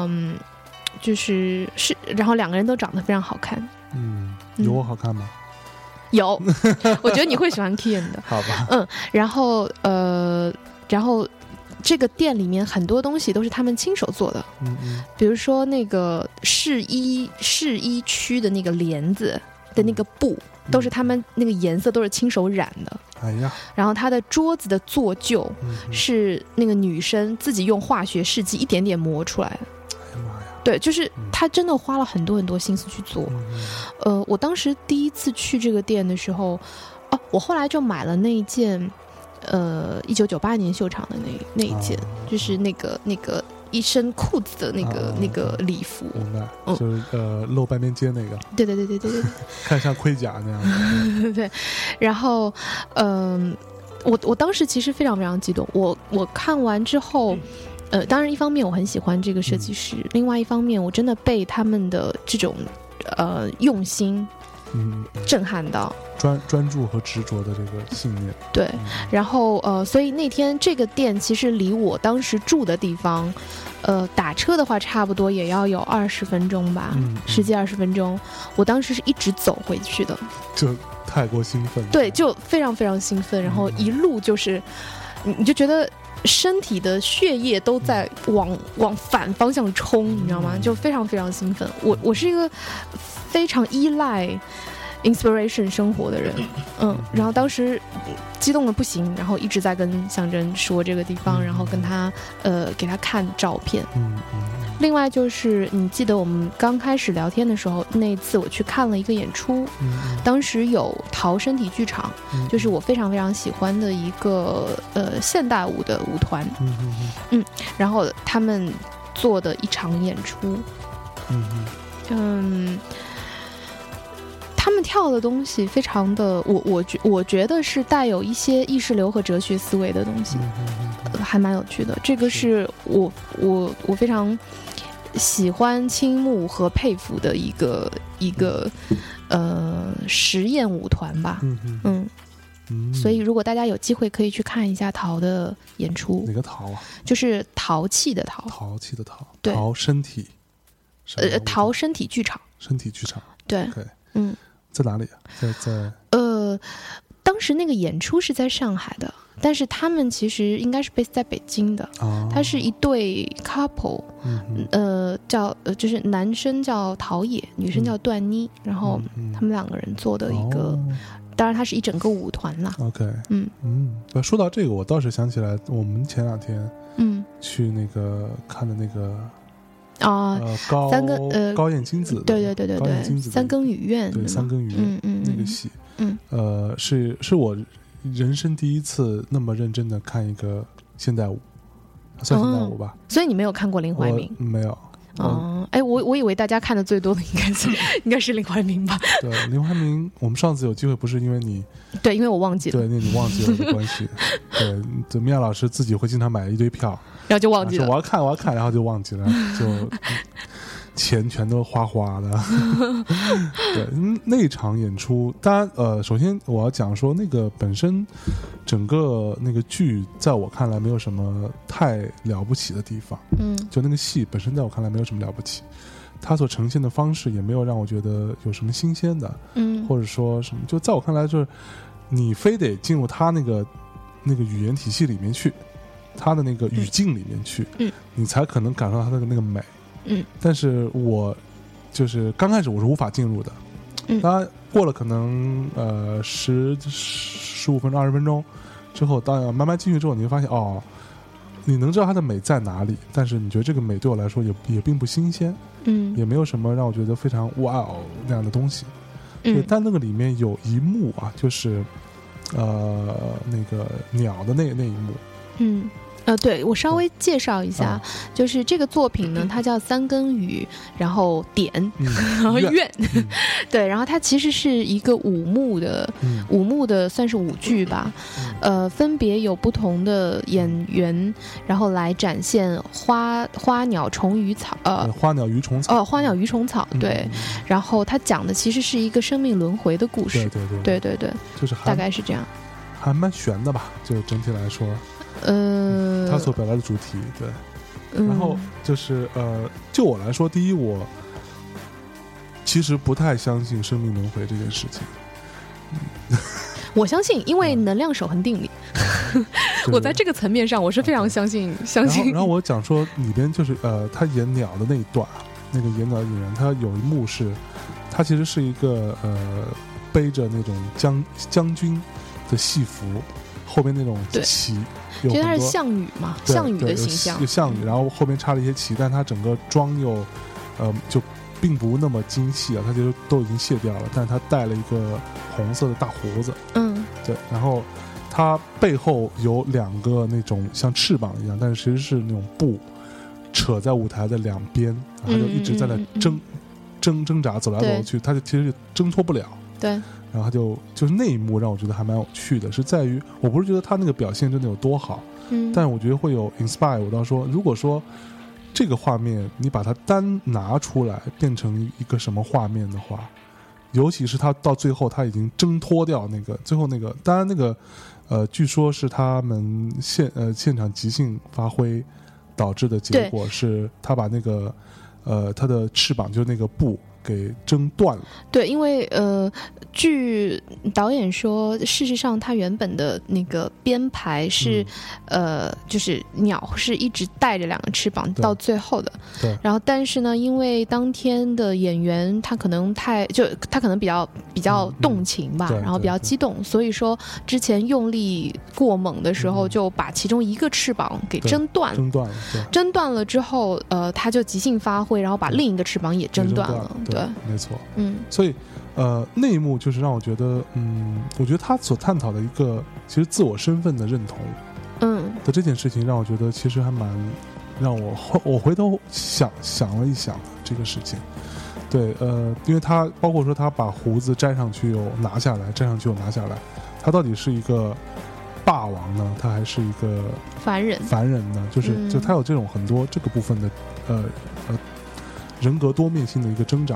然后两个人都长得非常好看。 有我好看吗？ 有，我觉得你会喜欢 Kian 的。 好吧。 然后这个店里面很多东西都是他们亲手做的。比如说那个试衣区的那个帘子的那个布，都是他们那个颜色都是亲手染的。 哎呀。 然后他的桌子的做旧是那个女生自己用化学试剂一点点磨出来的。对，就是他真的花了很多很多心思去做。我当时第一次去这个店的时候，我后来就买了那一件1998年秀场的那一件，就是那个一身裤子的那个礼服。 明白。就是露半边肩那个。对，看像盔甲那样的。 对，然后我当时其实非常非常激动。我看完之后。当然一方面我很喜欢这个设计师，另外一方面我真的被他们的这种用心震撼到， 专注和执着的这个信念。 对，然后所以那天这个店其实离我当时住的地方打车的话差不多也要有20分钟吧，10几20分钟。我当时是一直走回去的， 就太过兴奋。 对，就非常非常兴奋，然后一路就是你就觉得身体的血液都在往反方向冲，你知道吗？就非常非常兴奋。我是一个非常依赖 inspiration 生活的人，然后当时激动的不行，然后一直在跟象征说这个地方，然后跟他给他看照片。另外就是你记得我们刚开始聊天的时候，那一次我去看了一个演出，当时有陶身体剧场，就是我非常非常喜欢的一个现代舞的舞团，然后他们做的一场演出，他们跳的东西非常的，我觉得是带有一些意识流和哲学思维的东西，还蛮有趣的。这个是我非常喜欢倾慕和佩服的一个实验舞团吧。所以如果大家有机会可以去看一下陶的演出。 哪个陶啊？ 就是陶器的陶。 陶器的陶。 对。 陶身体。 陶身体剧场。 身体剧场。 对。 Okay. 在哪里啊？在当时那个演出是在上海的，但是他们其实应该是 base 在北京的。他是一对 couple，就是男生叫陶冶，女生叫段妮，然后他们2个人做的一个，当然它是一整个舞团啦。 OK， 说到这个，我倒是想起来，我们前2天去那个看的那个。高燕金子， 对，三更雨院， 对，三更雨院，那个戏，是我人生第一次那么认真的看一个现代舞，算现代舞吧。 所以你没有看过林怀民？ 没有。 我以为大家看的最多的应该是林怀民吧？ 对，林怀民，我们上次有机会不是因为你， 对，因为我忘记了， 对，你忘记了的关系。对，米娅老师自己会经常买一堆票。 然后就忘记了， 我要看，然后就忘记了，就钱全都花的。对，那场演出，当然首先我要讲说，那个本身整个那个剧在我看来没有什么太了不起的地方。就那个戏本身在我看来没有什么了不起，它所呈现的方式也没有让我觉得有什么新鲜的。或者说什么，就在我看来就是你非得进入他那个语言体系里面去。他的那个语境里面去，你才可能感受到他的那个美。但是我就是刚开始我是无法进入的。当然过了可能15分钟20分钟之后，当然慢慢进去之后，你会发现你能知道它的美在哪里，但是你觉得这个美对我来说也并不新鲜。也没有什么让我觉得非常哇哦那样的东西。但那个里面有一幕啊，就是那个鸟的那一幕。 对，我稍微介绍一下，就是这个作品呢，它叫三更雨，然后点，然后院，对，然后它其实是一个五幕的算是舞剧吧，分别有不同的演员，然后来展现花鸟虫鱼草， 花鸟鱼虫草， 花鸟鱼虫草，对，然后它讲的其实是一个生命轮回的故事，对， 就是大概是这样， 还蛮悬的吧，就整体来说。他所表达的主题，对，然后就是就我来说，第一，我其实不太相信生命轮回这件事情。 我相信，因为能量守恒定理，我在这个层面上我是非常相信。 然后我讲说里边就是他演鸟的那一段，那个演鸟的演员，他有一幕是，他其实是一个背着那种将军的戏服，后边那种旗。 其实他是项羽嘛，项羽的形象， 有项羽，然后后面插了一些旗，但他整个妆又，就并不那么精细啊，他就都已经卸掉了，但他戴了一个红色的大胡子，对，然后他背后有2个那种像翅膀一样，但是其实是那种布扯在舞台的2边，然后就一直在那挣扎走来走去，他就其实挣脱不了，对。然后就是那一幕让我觉得还蛮有趣的，是在于我不是觉得他那个表现真的有多好，但我觉得会有 inspire 我到说，如果说这个画面你把它单拿出来变成一个什么画面的话，尤其是他到最后他已经挣脱掉那个最后那个，当然那个据说是他们现场即兴发挥导致的结果，是他把那个他的翅膀就是那个布给挣断了。对， 因为据导演说，事实上他原本的那个编排是就是鸟是一直带着2个翅膀到最后的。对。然后但是呢，因为当天的演员他可能比较动情吧，然后比较激动，所以说之前用力过猛的时候就把其中一个翅膀给挣断了。挣断了之后他就即兴发挥，然后把另一个翅膀也挣断了。对， 没错。所以那一幕就是让我觉得我觉得他所探讨的一个其实自我身份的认同的这件事情，让我觉得其实还蛮让我回头想了一想这个事情。对，因为他包括说他把胡子摘上去又拿下来，摘上去又拿下来，他到底是一个霸王呢，他还是一个凡人呢？就他有这种很多这个部分的人格多面性的一个挣扎吧。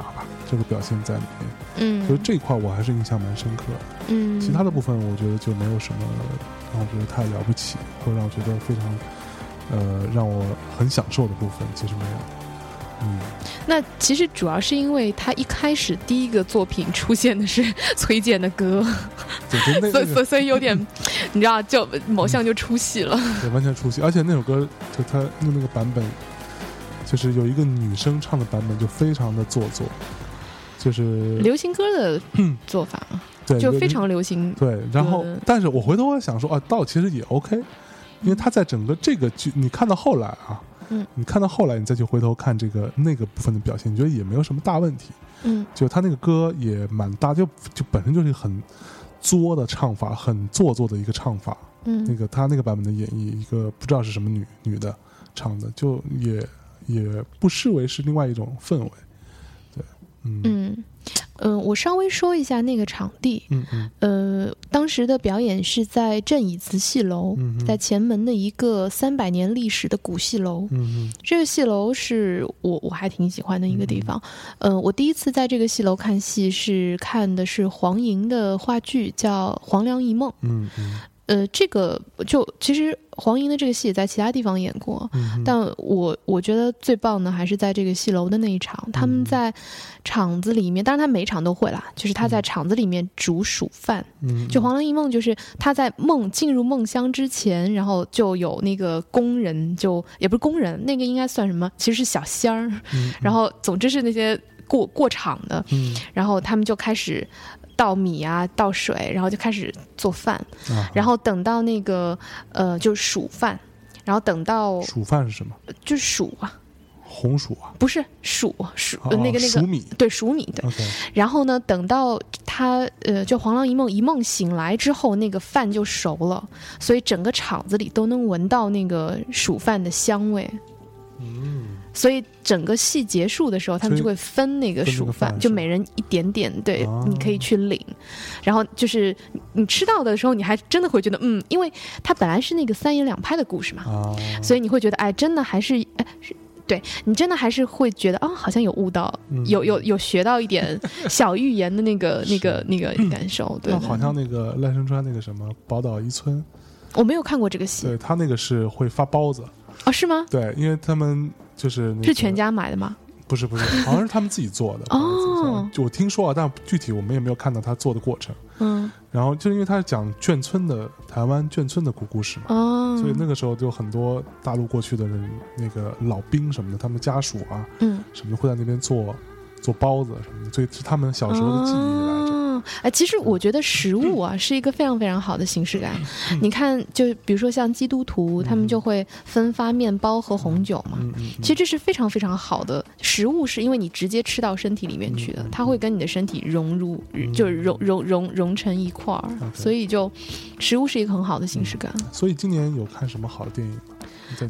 这个表现在里面，所以这一块我还是印象蛮深刻的。其他的部分我觉得就没有什么让我觉得太了不起，或者让我觉得非常让我很享受的部分，其实没有。 那其实主要是因为他一开始第一个作品出现的是崔健的歌，所以有点你知道，就某项就出戏了， 对，完全出戏。而且那首歌就他用那个版本，就是有一个女生唱的版本，就非常的做作，就是流行歌的做法， 对， 就非常流行。 对，然后但是我回头想说倒其实也 OK， 因为他在整个这个剧，你看到后来啊。你看到后来，你再去回头看那个部分的表现，你觉得也没有什么大问题。就他那个歌也蛮大，就本身就是很作的唱法，很做作的一个唱法。那个他那个版本的演绎，一个不知道是什么女的唱的，就也不视为是另外一种氛围。对， 我稍微说一下那个场地。当时的表演是在镇椅子戏楼，在前门的一个300年历史的古戏楼。这个戏楼是我还挺喜欢的一个地方。我第一次在这个戏楼看戏是看的是黄莹的话剧，叫《黄粱一梦》。这个就其实黄莹的这个戏也在其他地方演过，但我觉得最棒的还是在这个戏楼的那一场。他们在场子里面，当然他每场都会啦，就是他在场子里面煮蜀饭。就黄粱一梦就是他在进入梦乡之前，然后就有那个工人，就也不是工人，那个应该算什么，其实是小仙儿。然后总之是那些过场的，然后他们就开始倒米啊，倒水，然后就开始做饭，然后等到那个就是蜀饭，然后等到蜀饭是什么？ 就是蜀啊， 红薯啊？ 不是蜀，那个蜀米， 对，蜀米对。然后呢，等到他就黄粱一梦醒来之后，那个饭就熟了，所以整个场子里都能闻到那个蜀饭的香味。所以整个戏结束的时候，他们就会分那个蜀饭，就每人一点点，对，你可以去领。然后就是你吃到的时候，你还真的会觉得，因为它本来是那个3言2拍的故事嘛，所以你会觉得，真的还是，对你真的还是会觉得，好像有悟到，有学到一点小寓言的那个感受。对， 好像那个赖声川那个什么宝岛一村， 我没有看过这个戏。 对，他那个是会发包子。 是吗？ 对，因为他们就是是全家买的吗？ 不是，好像是他们自己做的。就我听说但具体我们也没有看到他做的过程。然后就因为他是讲眷村的台湾眷村的古故事嘛，所以那个时候就很多大陆过去的人，那个老兵什么的，他们家属啊，什么的会在那边做包子什么的，所以是他们小时候的记忆来着。 其实我觉得食物啊是一个非常非常好的形式感。你看，就比如说像基督徒，他们就会分发面包和红酒嘛。其实这是非常非常好的食物，是因为你直接吃到身体里面去的，它会跟你的身体融入，就融成一块儿。所以就食物是一个很好的形式感。 所以今年有看什么好的电影吗？在你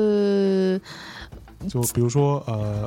看，就比如说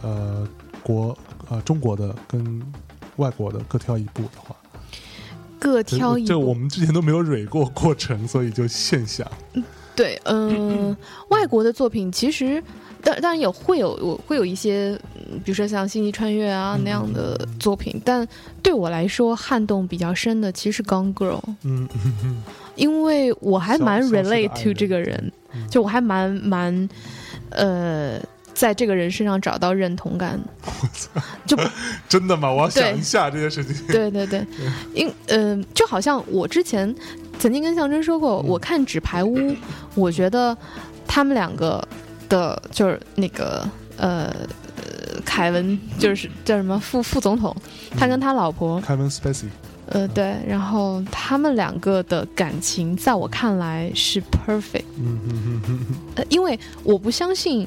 中国的跟外国的各挑一部的话， 各挑一部， 这我们之前都没有蕊过程，所以就现想。 对，外国的作品其实当然会有一些，比如说像《星际穿越》啊那样的作品，但对我来说撼动比较深的其实是《Gone Girl》。因为我还蛮 relate to 这个人，就我还蛮在这个人身上找到认同感。就真的吗？我要想一下这件事情。 对，就好像我之前曾经跟向真说过，我看《纸牌屋》，我觉得他们两个的，就是那个凯文，就是叫什么副总统，他跟他老婆凯文 Spacey。 对，然后他们两个的感情，在我看来是 perfect。因为我不相信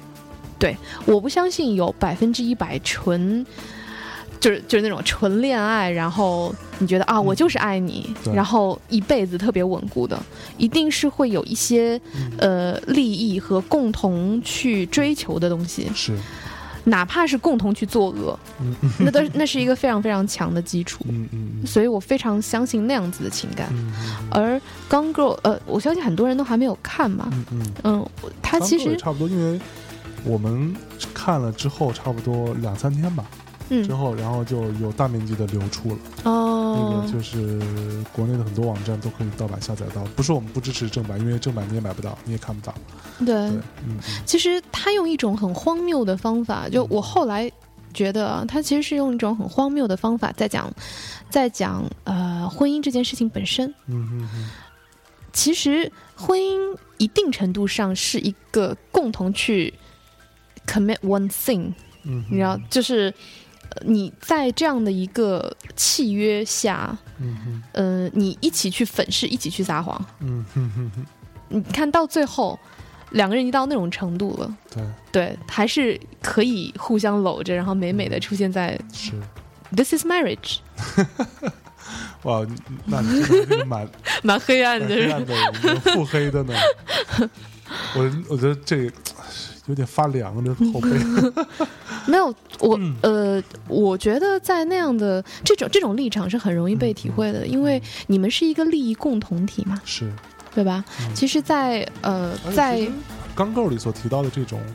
有100%纯，就是那种纯恋爱，然后你觉得我就是爱你，然后一辈子特别稳固的，一定是会有一些利益和共同去追求的东西，是，哪怕是共同去作恶，那是一个非常非常强的基础。所以我非常相信那样子的情感。而 Gone Girl， 我相信很多人都还没有看嘛。它其实差不多，因为我们看了之后差不多2-3天吧。 之后，然后就有大面积的流出了。 哦， 那个就是国内的很多网站都可以盗版下载到，不是我们不支持正版，因为正版你也买不到，你也看不到。 对， 对， 其实他用一种很荒谬的方法，就我后来觉得啊，他其实是用一种很荒谬的方法在讲婚姻这件事情本身。其实婚姻一定程度上是一个共同去 commit one thing，你知道，就是你在这样的一个契约下，你一起去粉饰，一起去撒谎。你看到最后，两个人已经到那种程度了，对，还是可以互相搂着，然后美美的出现在是 This is marriage。 哇，那你真的蛮黑暗的， 黑暗的，腹黑的呢。我觉得这个有点发凉，这后背。 没有，我觉得在那样的这种立场是很容易被体会的，因为你们是一个利益共同体嘛， 是， 对吧？其实在钢构里所提到的这种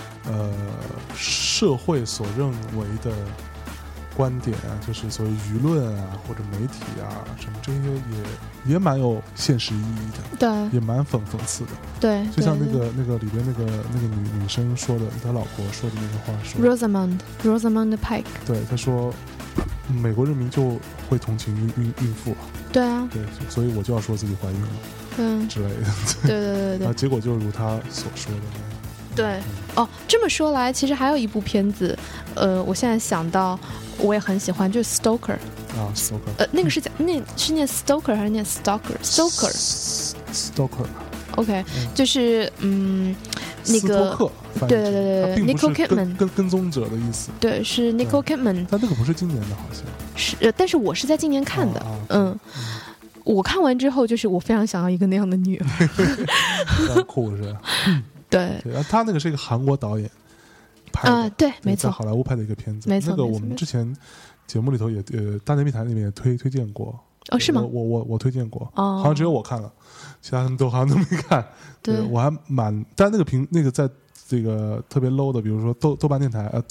社会所认为的观点啊，就是所谓舆论啊或者媒体啊什么这些也蛮有现实意义的， 对， 也蛮讽刺的， 对， 就像那个里边那个女生说的，他老婆说的那个话说 Rosamund Pike， 对，他说美国人民就会同情孕妇， 对啊， 对，所以我就要说自己怀孕了，之类的， 对， 然后结果就如他所说的那样。 对，这么说来，其实还有一部片子，我现在想到，我也很喜欢，就是 Stoker。 Stoker。 那个是念 Stoker 还是念 Stalker？Stoker。OK，就是那个对 ，Nicole Kidman 跟踪者的意思。 对，是 Nicole Kidman。 但那个不是今年的，好像是，但是我是在今年看的，我看完之后，就是我非常想要一个那样的女儿， 很酷是吧？ 对， 他那个是一个韩国导演拍的， 对，没错， 在好莱坞拍的一个片子， 没错。 那个我们之前节目里头也大内密谈里面也推荐过， 是吗？ 我推荐过，好像只有我看了，其他人都好像都没看。对，我还但那个在这个特别 low 的，比如说豆瓣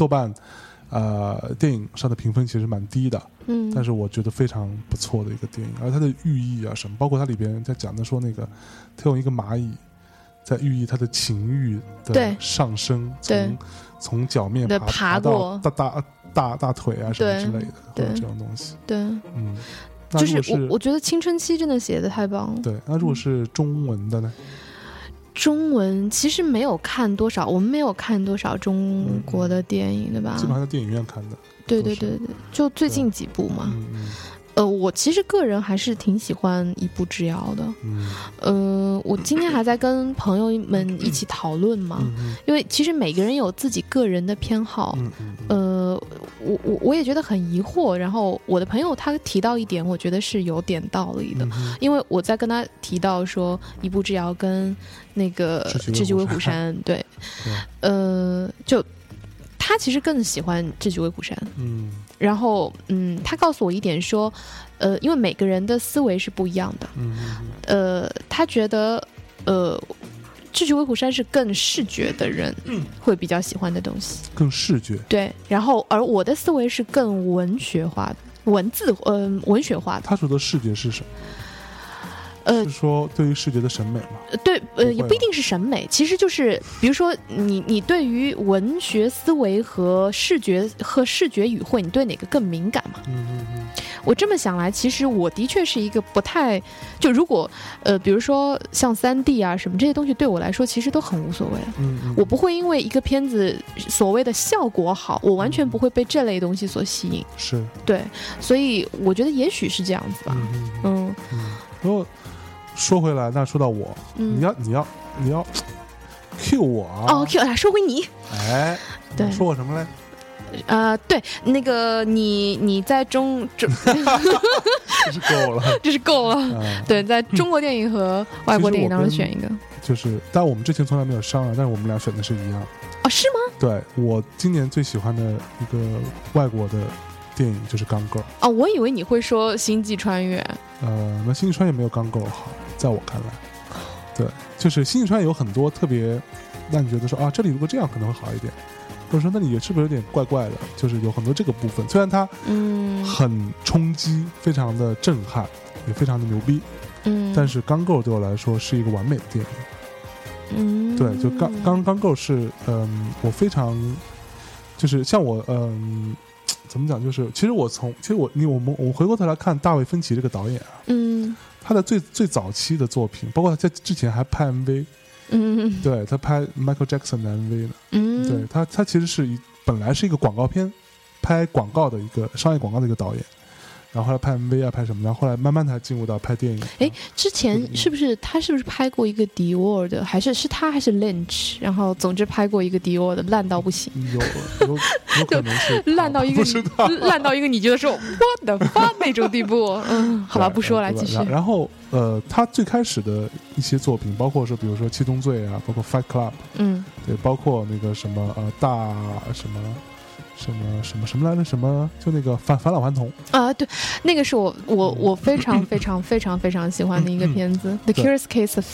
电影上的评分其实蛮低的，但是我觉得非常不错的一个电影，而它的寓意啊什么，包括它里边在讲的说那个他用一个蚂蚁在寓意他的情欲的上升，从脚面爬到大腿啊什么之类的，或者这种东西。 对，就是我觉得青春期真的写的太棒了。对， 那如果是中文的呢？ 中文其实没有看多少，我们没有看多少中国的电影，对吧？ 基本上在电影院看的。 对，就最近几部嘛。我其实个人还是挺喜欢一步之遥的。我今天还在跟朋友们一起讨论嘛，因为其实每个人有自己个人的偏好。我也觉得很疑惑，然后我的朋友他提到一点，我觉得是有点道理的，因为我在跟他提到说一步之遥跟那个智取威虎山，对，就他其实更喜欢智取威虎山。然后他告诉我一点说，因为每个人的思维是不一样的，他觉得智取威虎山是更视觉的人会比较喜欢的东西， 更视觉。 对，然后而我的思维是更文学化的，文学化的。 他说的视觉是什么？是说对于视觉的审美吗？ 对，也不一定是审美，其实就是比如说你对于文学思维和视觉语汇，你对哪个更敏感嘛？我这么想来，其实我的确是一个不太就如果比如说像3D 啊什么这些东西对我来说其实都很无所谓。我不会因为一个片子所谓的效果好，我完全不会被这类东西所吸引。 是， 对，所以我觉得也许是这样子吧。 然后说回来，那说到我，你要 cue 我啊 ！cue 来说回你， 对，说我什么嘞？ 对，那个你在这是够了， 这是够了。对，在中国电影和外国电影当中选一个， 但我们之前从来没有商量，但是我们俩选的是一样。 是吗？ 对，我今年最喜欢的一个外国的电影就是《Gone Girl》。 我以为你会说《星际穿越》。 那《星际穿越》没有《Gone Girl》好，在我看来，对，就是《星际穿越》有很多特别让你觉得说这里如果这样可能会好一点， 或者说那里是不是有点怪怪的，就是有很多这个部分，虽然它很冲击，非常的震撼，也非常的牛逼，但是钢构对我来说是一个完美的电影。对，就钢构是我非常就是像我怎么讲，就是其实我回过头来看大卫芬奇这个导演啊，他的最早期的作品，包括他在之前还拍 MV，对，他拍 Michael Jackson 的 MV 呢，对，他其实本来是一个广告片，拍广告的一个商业广告的一个导演，然后后来拍 MV 啊，拍什么，然后后来慢慢才进入到拍电影。 之前是不是拍过一个迪奥的，还是他还是 Lynch， 然后总之拍过一个迪奥的，烂到不行， 有可能是烂到一个你觉得说 what the fuck 那种地步。好吧，不说了，继续。 然后他最开始的一些作品，包括说比如说七宗罪啊，包括 Fight Club， 对，包括那个什么大什么来着？什么就那个返老还童啊，对，那个是我非常非常非常非常喜欢的一个片子，《The Curious Case of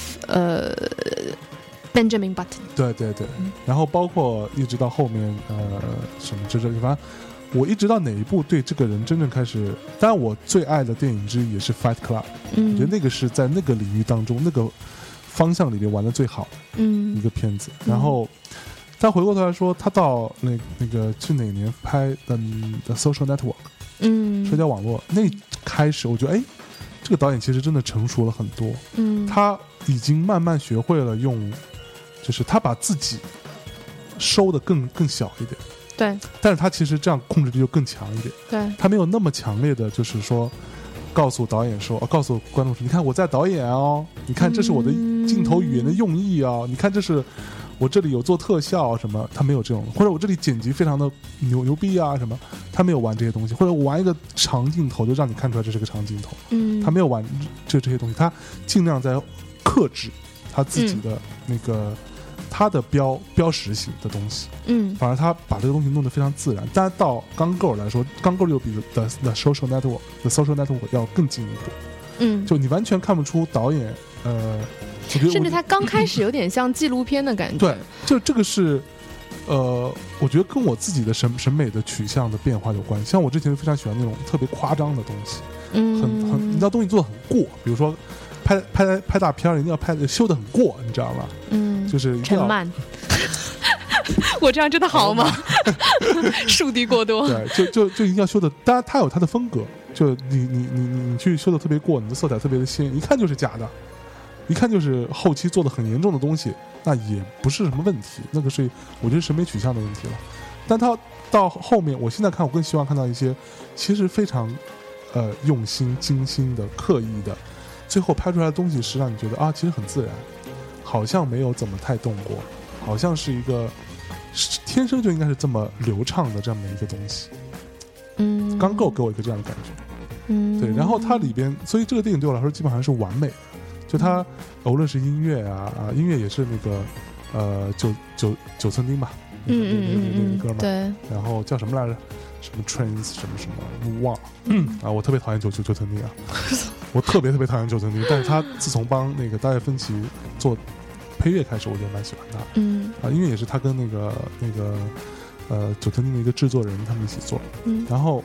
Benjamin Button》。对， 然后包括一直到后面什么这反正我一直到哪一部对这个人真正开始，当然我最爱的电影之一也是 Fight Club，我觉得那个是在那个领域当中那个方向里面玩的最好的一个片子，然后。但回过头来说，他到那个去哪年拍的《Social Network》社交网络那开始，我觉得这个导演其实真的成熟了很多。他已经慢慢学会了用，就是他把自己收的更小一点。 对。 但是他其实这样控制力就更强一点。 对。 他没有那么强烈的，就是说告诉导演说，告诉观众说，你看我在导演哦，你看这是我的镜头语言的用意哦，你看这是。我这里有做特效什么，他没有这种，或者我这里剪辑非常的牛逼啊什么，他没有玩这些东西，或者我玩一个长镜头就让你看出来这是个长镜头，他没有玩这些东西，他尽量在克制他自己的那个他的标识性的东西，反而他把这个东西弄得非常自然。但到钢构来说，钢构又比 The Social Network 要更进一步，就你完全看不出导演甚至他刚开始有点像纪录片的感觉。 对，就这个是，我觉得跟我自己的审美的取向的变化有关系。像我之前非常喜欢那种特别夸张的东西，你知道东西做的很过，比如说拍大片一定要修的很过，你知道吗？就是陈漫。我这样真的好吗？树敌过多。 对，就一定要修的，当然他有他的风格，就你去修的特别过，你的色彩特别的鲜，一看就是假的。一看就是后期做的很严重的东西，那也不是什么问题，那个是我觉得审美取向的问题了。但他到后面，我现在看我更希望看到一些其实非常用心、精心的、刻意的，最后拍出来的东西是让你觉得其实很自然，好像没有怎么太动过，好像是一个天生就应该是这么流畅的这么一个东西。钢构给我一个这样的感觉。对，然后它里边，所以这个电影对我来说基本上是完美的。就他无论是音乐音乐也是那个九寸钉吧，那个哥们儿， 对， 然后叫什么来着？什么 Trains 什么忘了我特别讨厌九寸钉啊，我特别讨厌九寸钉，但是他自从帮那个大卫芬奇做配乐开始，我就蛮喜欢他。音乐也是他跟那个九寸钉的一个制作人他们一起做，然后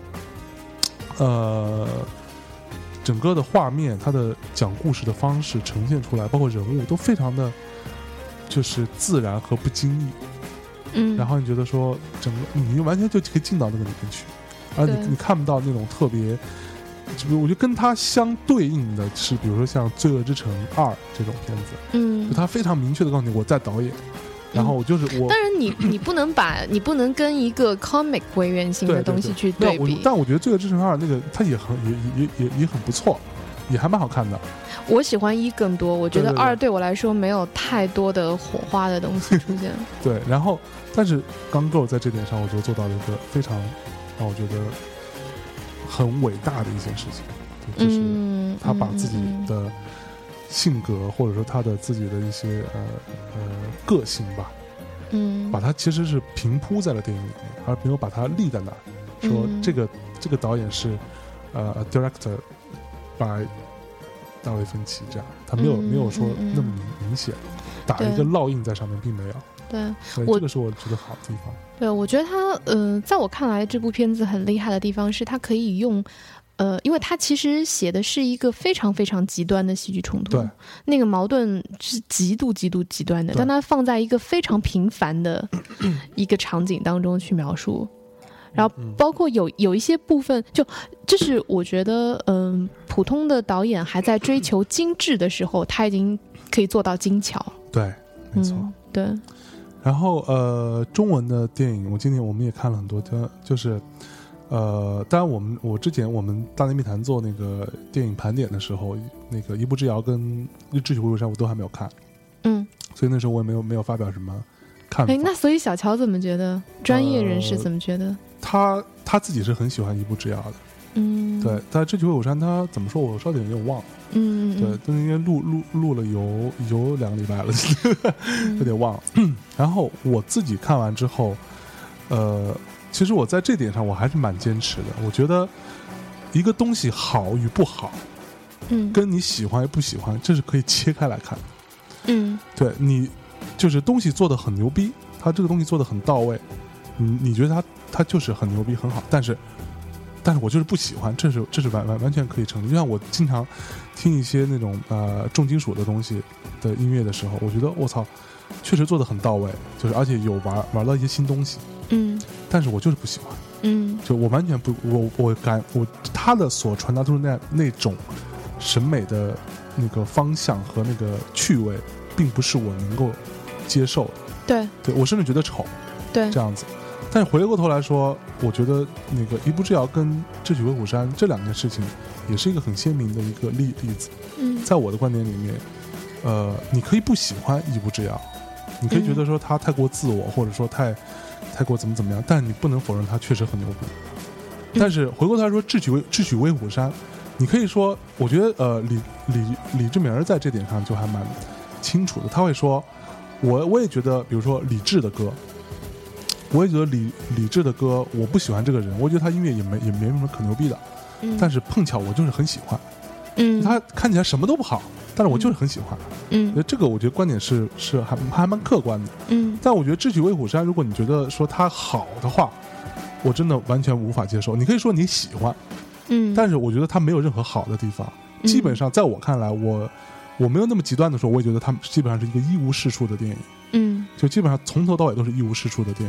整个的画面，它的讲故事的方式呈现出来，包括人物都非常的，就是自然和不经意。然后你觉得说，整个你完全就可以进到那个里面去，而你看不到那种特别，我觉得跟它相对应的是，比如说像《罪恶之城2》这种片子，就它非常明确的告诉你我在导演。然后就是当然你不能跟一个 comic 为原型的东西去对比。 但我觉得《罪恶之城2》那个它也很不错，也还蛮好看的。 我喜欢1更多，我觉得2对我来说没有太多的火花的东西出现。 对，然后但是钢构在这点上，我觉得做到了一个非常让我觉得很伟大的一件事情，就是他把自己的性格或者说他的自己的一些个性吧，把它其实是平铺在了电影里面，而没有把它立在那儿，说这个导演是director by 大卫芬奇这样，他没有说那么明显。 打一个烙印在上面，并没有。 对， 所以这个是我觉得好的地方。 对，我觉得他在我看来，这部片子很厉害的地方是，他可以用。因为他其实写的是一个非常非常极端的戏剧冲突， 对， 那个矛盾是极度极度极端的，但他放在一个非常平凡的一个场景当中去描述，然后包括有一些部分，就这是我觉得，普通的导演还在追求精致的时候，他已经可以做到精巧。 对，没错， 对。 然后中文的电影，今年我们也看了很多，就是。当然我之前我们大内密谈做那个电影盘点的时候，那个《一步之遥》跟《智取威虎山》我都还没有看，所以那时候我也没有发表什么看法。 那所以小乔怎么觉得？专业人士怎么觉得？ 他自己是很喜欢《一步之遥》的，对。但《智取威虎山》他怎么说？我稍微有点忘了，对，都应该录了有2个礼拜了，有点忘了。然后我自己看完之后，其实我在这点上我还是蛮坚持的。我觉得一个东西好与不好，跟你喜欢与不喜欢，这是可以切开来看的。对，你就是东西做的很牛逼，他这个东西做的很到位，你觉得他就是很牛逼很好，但是我就是不喜欢，这是完全可以成立。就像我经常听一些那种重金属的东西的音乐的时候，我觉得我操，确实做的很到位，就是而且有玩到一些新东西。但是我就是不喜欢，就我完全不，我他的所传达出那种审美的那个方向和那个趣味，并不是我能够接受的。对，我甚至觉得丑，对，这样子。但是回过头来说，我觉得那个《一步之遥》跟《智取威虎山》这2件事情，也是一个很鲜明的一个例子。在我的观点里面，你可以不喜欢《一步之遥》，你可以觉得说他太过自我，或者说太过怎么样，但你不能否认他确实很牛逼。但是回过头来说，智取威虎山，你可以说，我觉得李志明在这点上就还蛮清楚的。他会说，我也觉得，比如说李志的歌，我也觉得李志的歌，我不喜欢这个人，我觉得他音乐也没什么可牛逼的，但是碰巧我就是很喜欢。他看起来什么都不好，但是我就是很喜欢。这个我觉得观点是还蛮客观的。但我觉得《智取威虎山》，如果你觉得说它好的话，我真的完全无法接受。你可以说你喜欢，但是我觉得它没有任何好的地方。基本上在我看来，我没有那么极端的说，我也觉得它基本上是一个一无是处的电影。就基本上从头到尾都是一无是处的电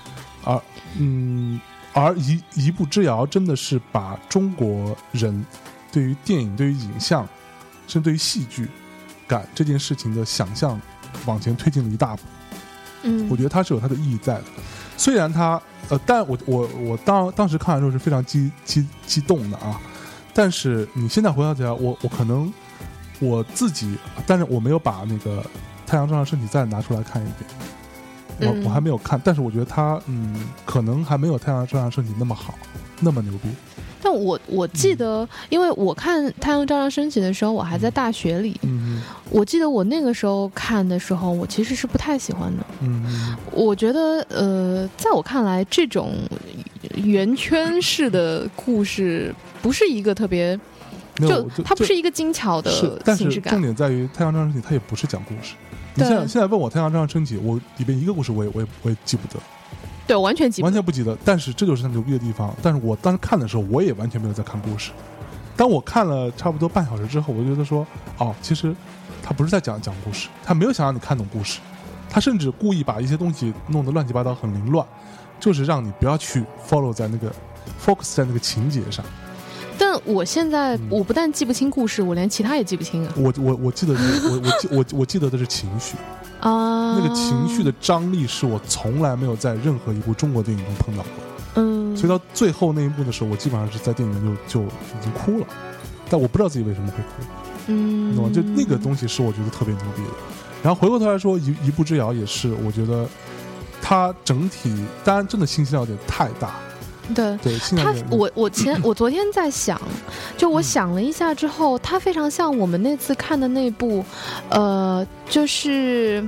影。而一步之遥真的是把中国人对于电影、对于影像，甚至对于戏剧感这件事情的想象往前推进了一大步。我觉得它是有它的意义在的。虽然它但我当时看完之后是非常激动的啊。但是你现在回想起来，我可能我自己，但是我没有把那个《太阳照常升起》再拿出来看一遍。我还没有看，但是我觉得它可能还没有《太阳照常升起》那么好，那么牛逼。 但我记得，因为我看《太阳照常升起》的时候，我还在大学里。我记得我那个时候看的时候，我其实是不太喜欢的。我觉得在我看来，这种圆圈式的故事不是一个特别，它不是一个精巧的形式感。 但是重点在于《太阳照常升起》，它也不是讲故事。你现在问我《太阳照常升起》，我里边一个故事我也记不得。 对，完全不记得。但是这就是他牛逼的地方。但是我当时看的时候，我也完全没有在看故事。当我看了差不多半小时之后，我就觉得说，其实他不是在讲故事，他没有想让你看懂故事，他甚至故意把一些东西弄得乱七八糟，很凌乱，就是让你不要去 focus 在那个情节上。 但我现在我不但记不清故事，我连其他也记不清啊。 我记得我记得的是情绪啊，那个情绪的张力是我从来没有在任何一部中国电影中碰到过。所以到最后那一步的时候，我基本上是在电影院就已经哭了，但我不知道自己为什么会哭。懂吗？就那个东西是我觉得特别牛逼的。然后回过头来说，一步之遥也是，我觉得它整体当然真的信息量有点太大。 对，我昨天在想，就我想了一下之后，它非常像我们那次看的那部，就是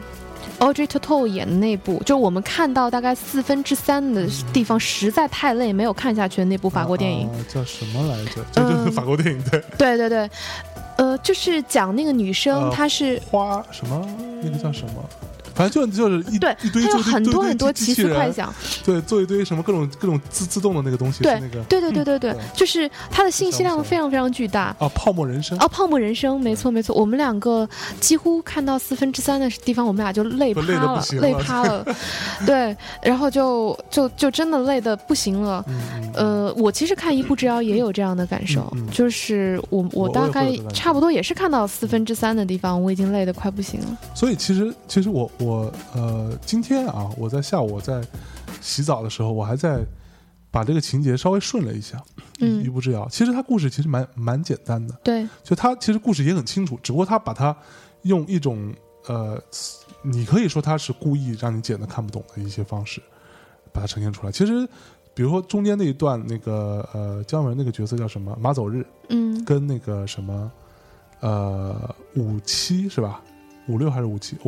Audrey Tautou 演的那部，就我们看到大概3/4的地方实在太累，没有看下去的那部法国电影， 叫什么来着？就是法国电影，对， 对对对，就是讲那个女生，她是花什么，那个叫什么？反正就是一堆， 它有很多很多奇思怪想， 对，做一堆什么各种自动的那个东西， 对， 是那个， 对，就是它的信息量非常非常巨大。 泡沫人生， 泡沫人生，没错。我们两个几乎看到3/4的地方，我们俩就累趴了，对，然后就真的累得不行了。我其实看一步之遥也有这样的感受，就是我大概差不多也是看到3/4的地方，我已经累得快不行了。 所以其实我今天啊，我在下午我在洗澡的时候，我还在把这个情节稍微顺了一下，一步之遥。其实他故事其实蛮简单的， 对， 就他其实故事也很清楚，只不过他把它用一种你可以说他是故意让你简单看不懂的一些方式把它呈现出来。其实比如说中间那一段，那个姜文那个角色叫什么马走日，跟那个什么57是吧，56还是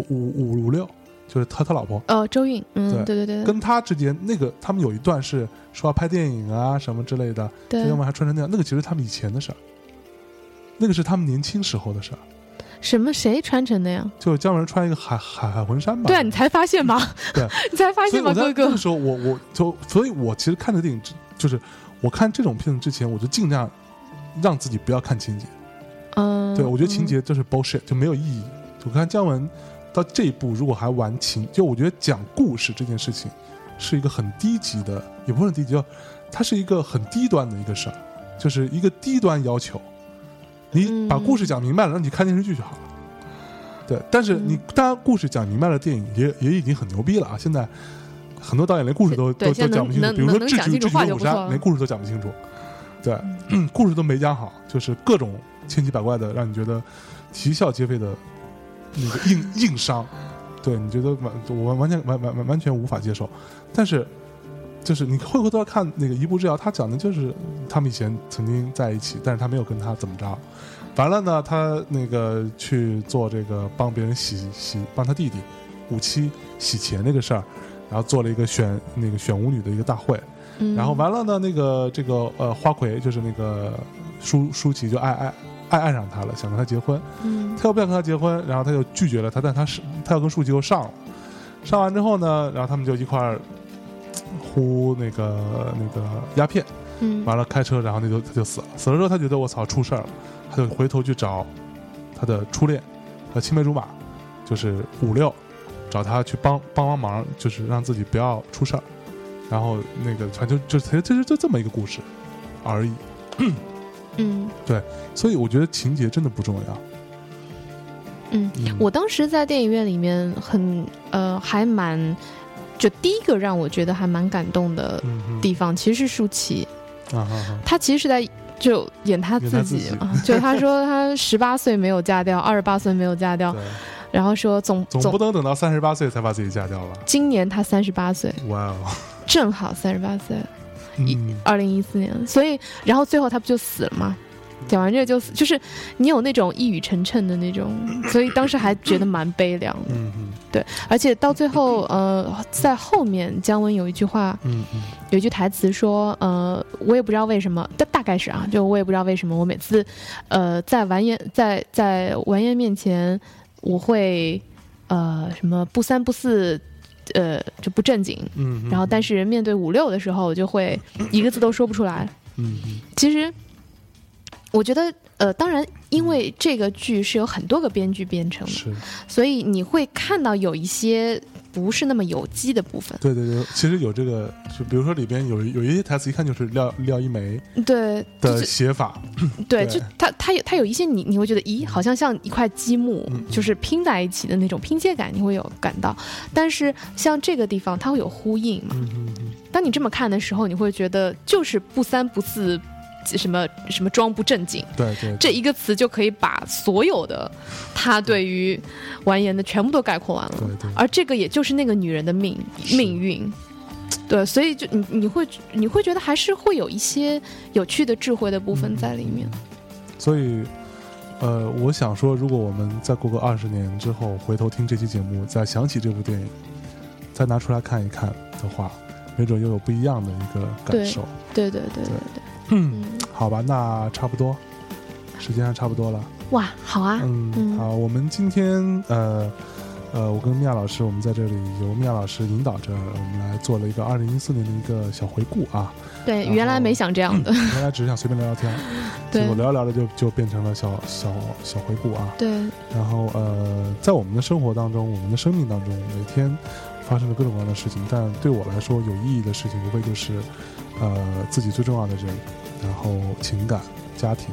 57，56就是他老婆周韵，对， 跟他之间那个他们有一段是说要拍电影啊什么之类的， 对， 要么还穿成那样，那个其实他们以前的事儿，那个是他们年轻时候的事儿。 什么谁穿成那样？ 就姜文穿一个海魂衫吧？ 对啊，你才发现吗？ 对， 你才发现吗，哥哥？ 那个时候所以我其实看这个电影，就是我看这种片子之前，我就尽量让自己不要看情节。对，我觉得情节就是 bullshit，就没有意义。我看姜文到这一步，如果还玩情，就我觉得讲故事这件事情是一个很低级的，也不是很低级，就它是一个很低端的一个事儿，就是一个低端要求。你把故事讲明白了，让你看电视剧就好了。对，但是你当然故事讲明白了，电影也已经很牛逼了啊！现在很多导演连故事都讲不清楚，比如说《智取威虎山》，连故事都讲不清楚。对，故事都没讲好，就是各种千奇百怪的，让你觉得啼笑皆非的那个硬伤。对，你觉得我完全无法接受。但是就是你回头看那个一步之遥，他讲的就是他们以前曾经在一起，但是他没有跟他怎么着。完了呢，他那个去做这个帮别人帮他弟弟57洗钱那个事儿，然后做了一个选舞女的一个大会。然后完了呢，这个花魁就是那个舒淇就爱上他了，想跟他结婚。他又不想跟他结婚，然后他就拒绝了他，但他要跟舒淇又上了。上完之后呢，然后他们就一块儿呼那个鸦片，完了开车，然后他就死了。死了之后，他觉得我操出事儿了，他就回头去找他的初恋，青梅竹马，就是56，找他去帮忙，就是让自己不要出事儿。然后那个反正就这么一个故事而已。对，所以我觉得情节真的不重要。 我当时在电影院里面还蛮，就第一个让我觉得还蛮感动的地方，其实是舒淇。他其实是在就演他自己嘛，就他说他18岁没有嫁掉，28岁没有嫁掉，然后说总不能等到38岁才把自己嫁掉吧？ 今年他38岁， 哇哦， 正好38岁，2014年，所以然后最后他不就死了吗？讲完这个就死，就是你有那种一语成谶的那种，所以当时还觉得蛮悲凉的。对，而且到最后在后面姜文有一句话，有一句台词说我也不知道为什么，大概是啊，就我也不知道为什么我每次在完颜面前我会什么不三不四就不正经，然后但是面对56的时候我就会一个字都说不出来。其实我觉得当然因为这个剧是有很多个编剧编成的，所以你会看到有一些不是那么有机的部分。对， 其实有这个，就比如说里边有一些台词一看就是廖一梅对的写法。 对，就它有一些你会觉得咦，好像一块积木就是拼在一起的那种拼接感，你会有感到。但是像这个地方它会有呼应嘛。当你这么看的时候，你会觉得就是不三不四什么装不正经， 对， 这一个词就可以把所有的他对于完颜的全部都概括完了。 对， 而这个也就是那个女人的命运。对，所以就你会觉得还是会有一些有趣的智慧的部分在里面。 所以我想说，如果我们再过个20年之后回头听这期节目，再想起这部电影，再拿出来看一看的话，没准又有不一样的一个感受。 对， 好吧，那差不多，时间上差不多了。 哇，好啊， 好，我们今天我跟米娅老师，我们在这里由米娅老师引导着，我们来做了一个2014年的一个小回顾啊。 对，原来没想这样的， 原来只是想随便聊聊天，结果聊聊的就变成了小回顾啊。 对。 然后在我们的生活当中，我们的生命当中，每天发生了各种各样的事情，但对我来说有意义的事情，无非就是自己最重要的人，然后情感、家庭，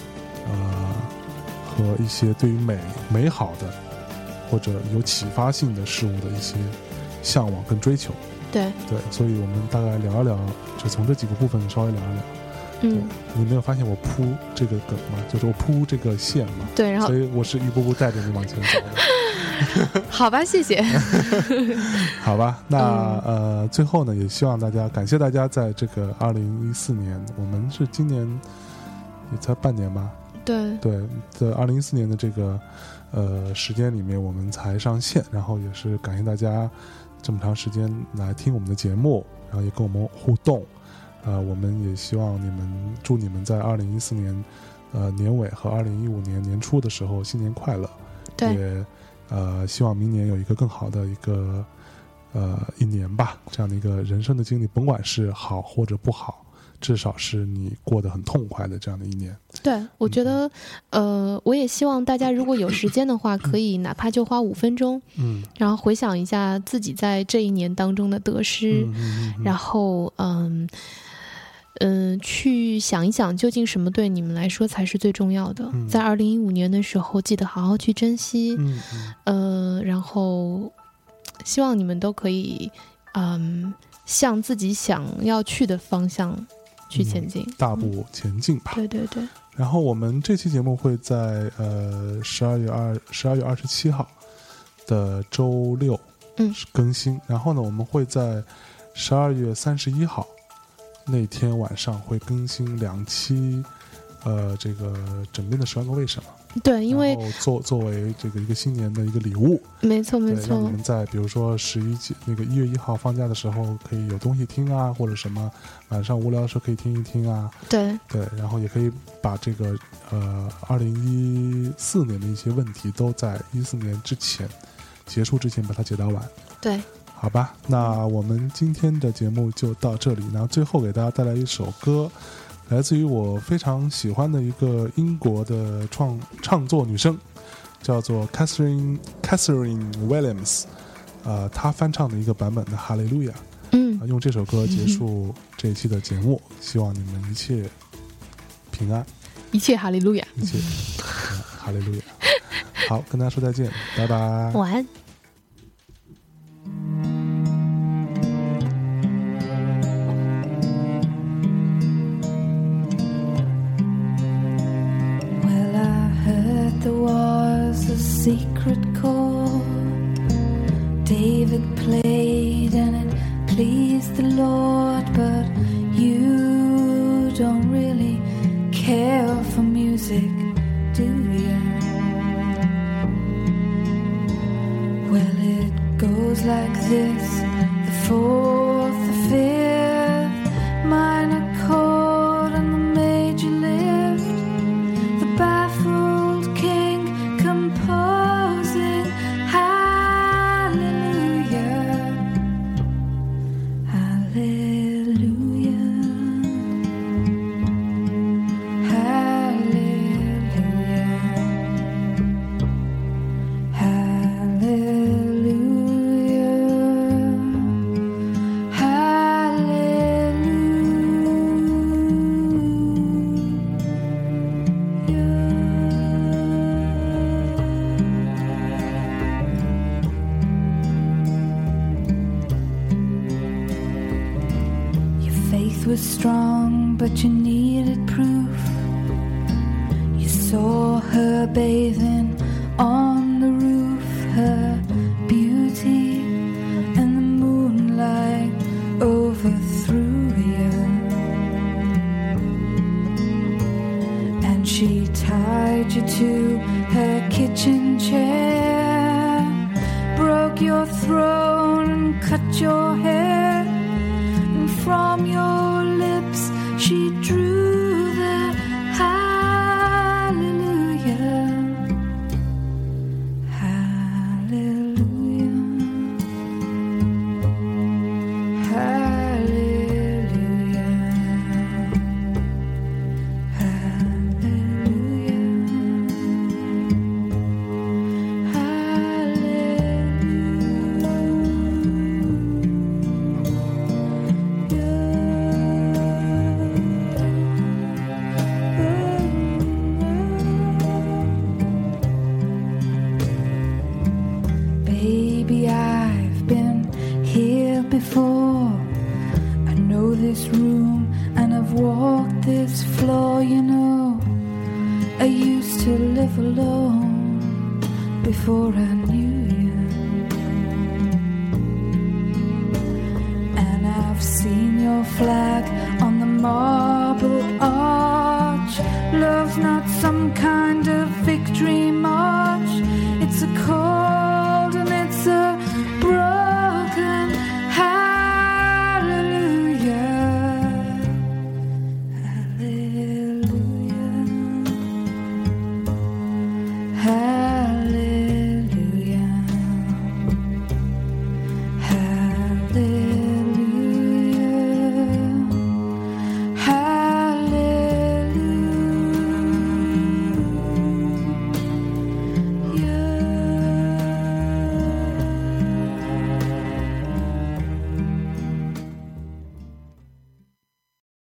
和一些对于美好的或者有启发性的事物的一些向往跟追求。对，所以我们大概聊一聊，就从这几个部分稍微聊一聊。你没有发现我铺这个梗吗？就是我铺这个线嘛。对，然后所以我是一步步带着你往前走的。 好吧，谢谢。 好吧，那最后呢，也希望大家感谢大家在这个2014年，我们是今年也才半年吧。对，在2014年的这个时间里面，我们才上线，然后也是感谢大家这么长时间来听我们的节目，然后也跟我们互动。我们也希望祝你们在2014年年尾和2015年年初的时候新年快乐。对，也希望明年有一个更好的一个一年吧，这样的一个人生的经历，甭管是好或者不好，至少是你过得很痛快的这样的一年。对， 我觉得我也希望大家如果有时间的话，可以哪怕就花5分钟，然后回想一下自己在这一年当中的得失，然后去想一想究竟什么对你们来说才是最重要的。在2015年的时候记得好好去珍惜，然后希望你们都可以向自己想要去的方向去前进， 大步前进吧。 对。 然后我们这期节目会在12月27号的周六更新，然后呢我们会在12月31号那天晚上会更新2期这个枕边的12个为什么。对，因为作为这个一个新年的一个礼物。没错。让你们在比如说1月1号放假的时候可以有东西听啊，或者什么晚上无聊的时候可以听一听啊。对，然后也可以把这个2014年的一些问题都在14年之前结束之前把它解答完。对。好吧，那我们今天的节目就到这里，然后最后给大家带来一首歌，来自于我非常喜欢的一个英国的唱作女生，叫做 Catherine Williams， 她翻唱的一个版本的《哈利路亚》。用这首歌结束这一期的节目，希望你们一切平安，一切哈利路亚，一切哈利路亚。好，跟大家说再见，拜拜，晚安。 Secret chord David played and it pleased the Lord, but you don't really care for music, do you? Well, it goes like this: the fourth, the fifth, minor chord and the major lift, the baffled king composing hallelujah, hallelujah, hallelujah, hallelujah, was strong, but you needed proof. You saw her bathing on the roof, her beauty and the moonlight overthrew you, and she tied tied you to her kitchen chair, broke your throne and cut your hair, and from your lips she drew the hallelujah, hallelujah, hallelujah, Baby, I've been here before. I know this room and I've walked this floor, you know. I used to live alone before I knew you. And I've seen your flag on the marble arch. Love's not some kind of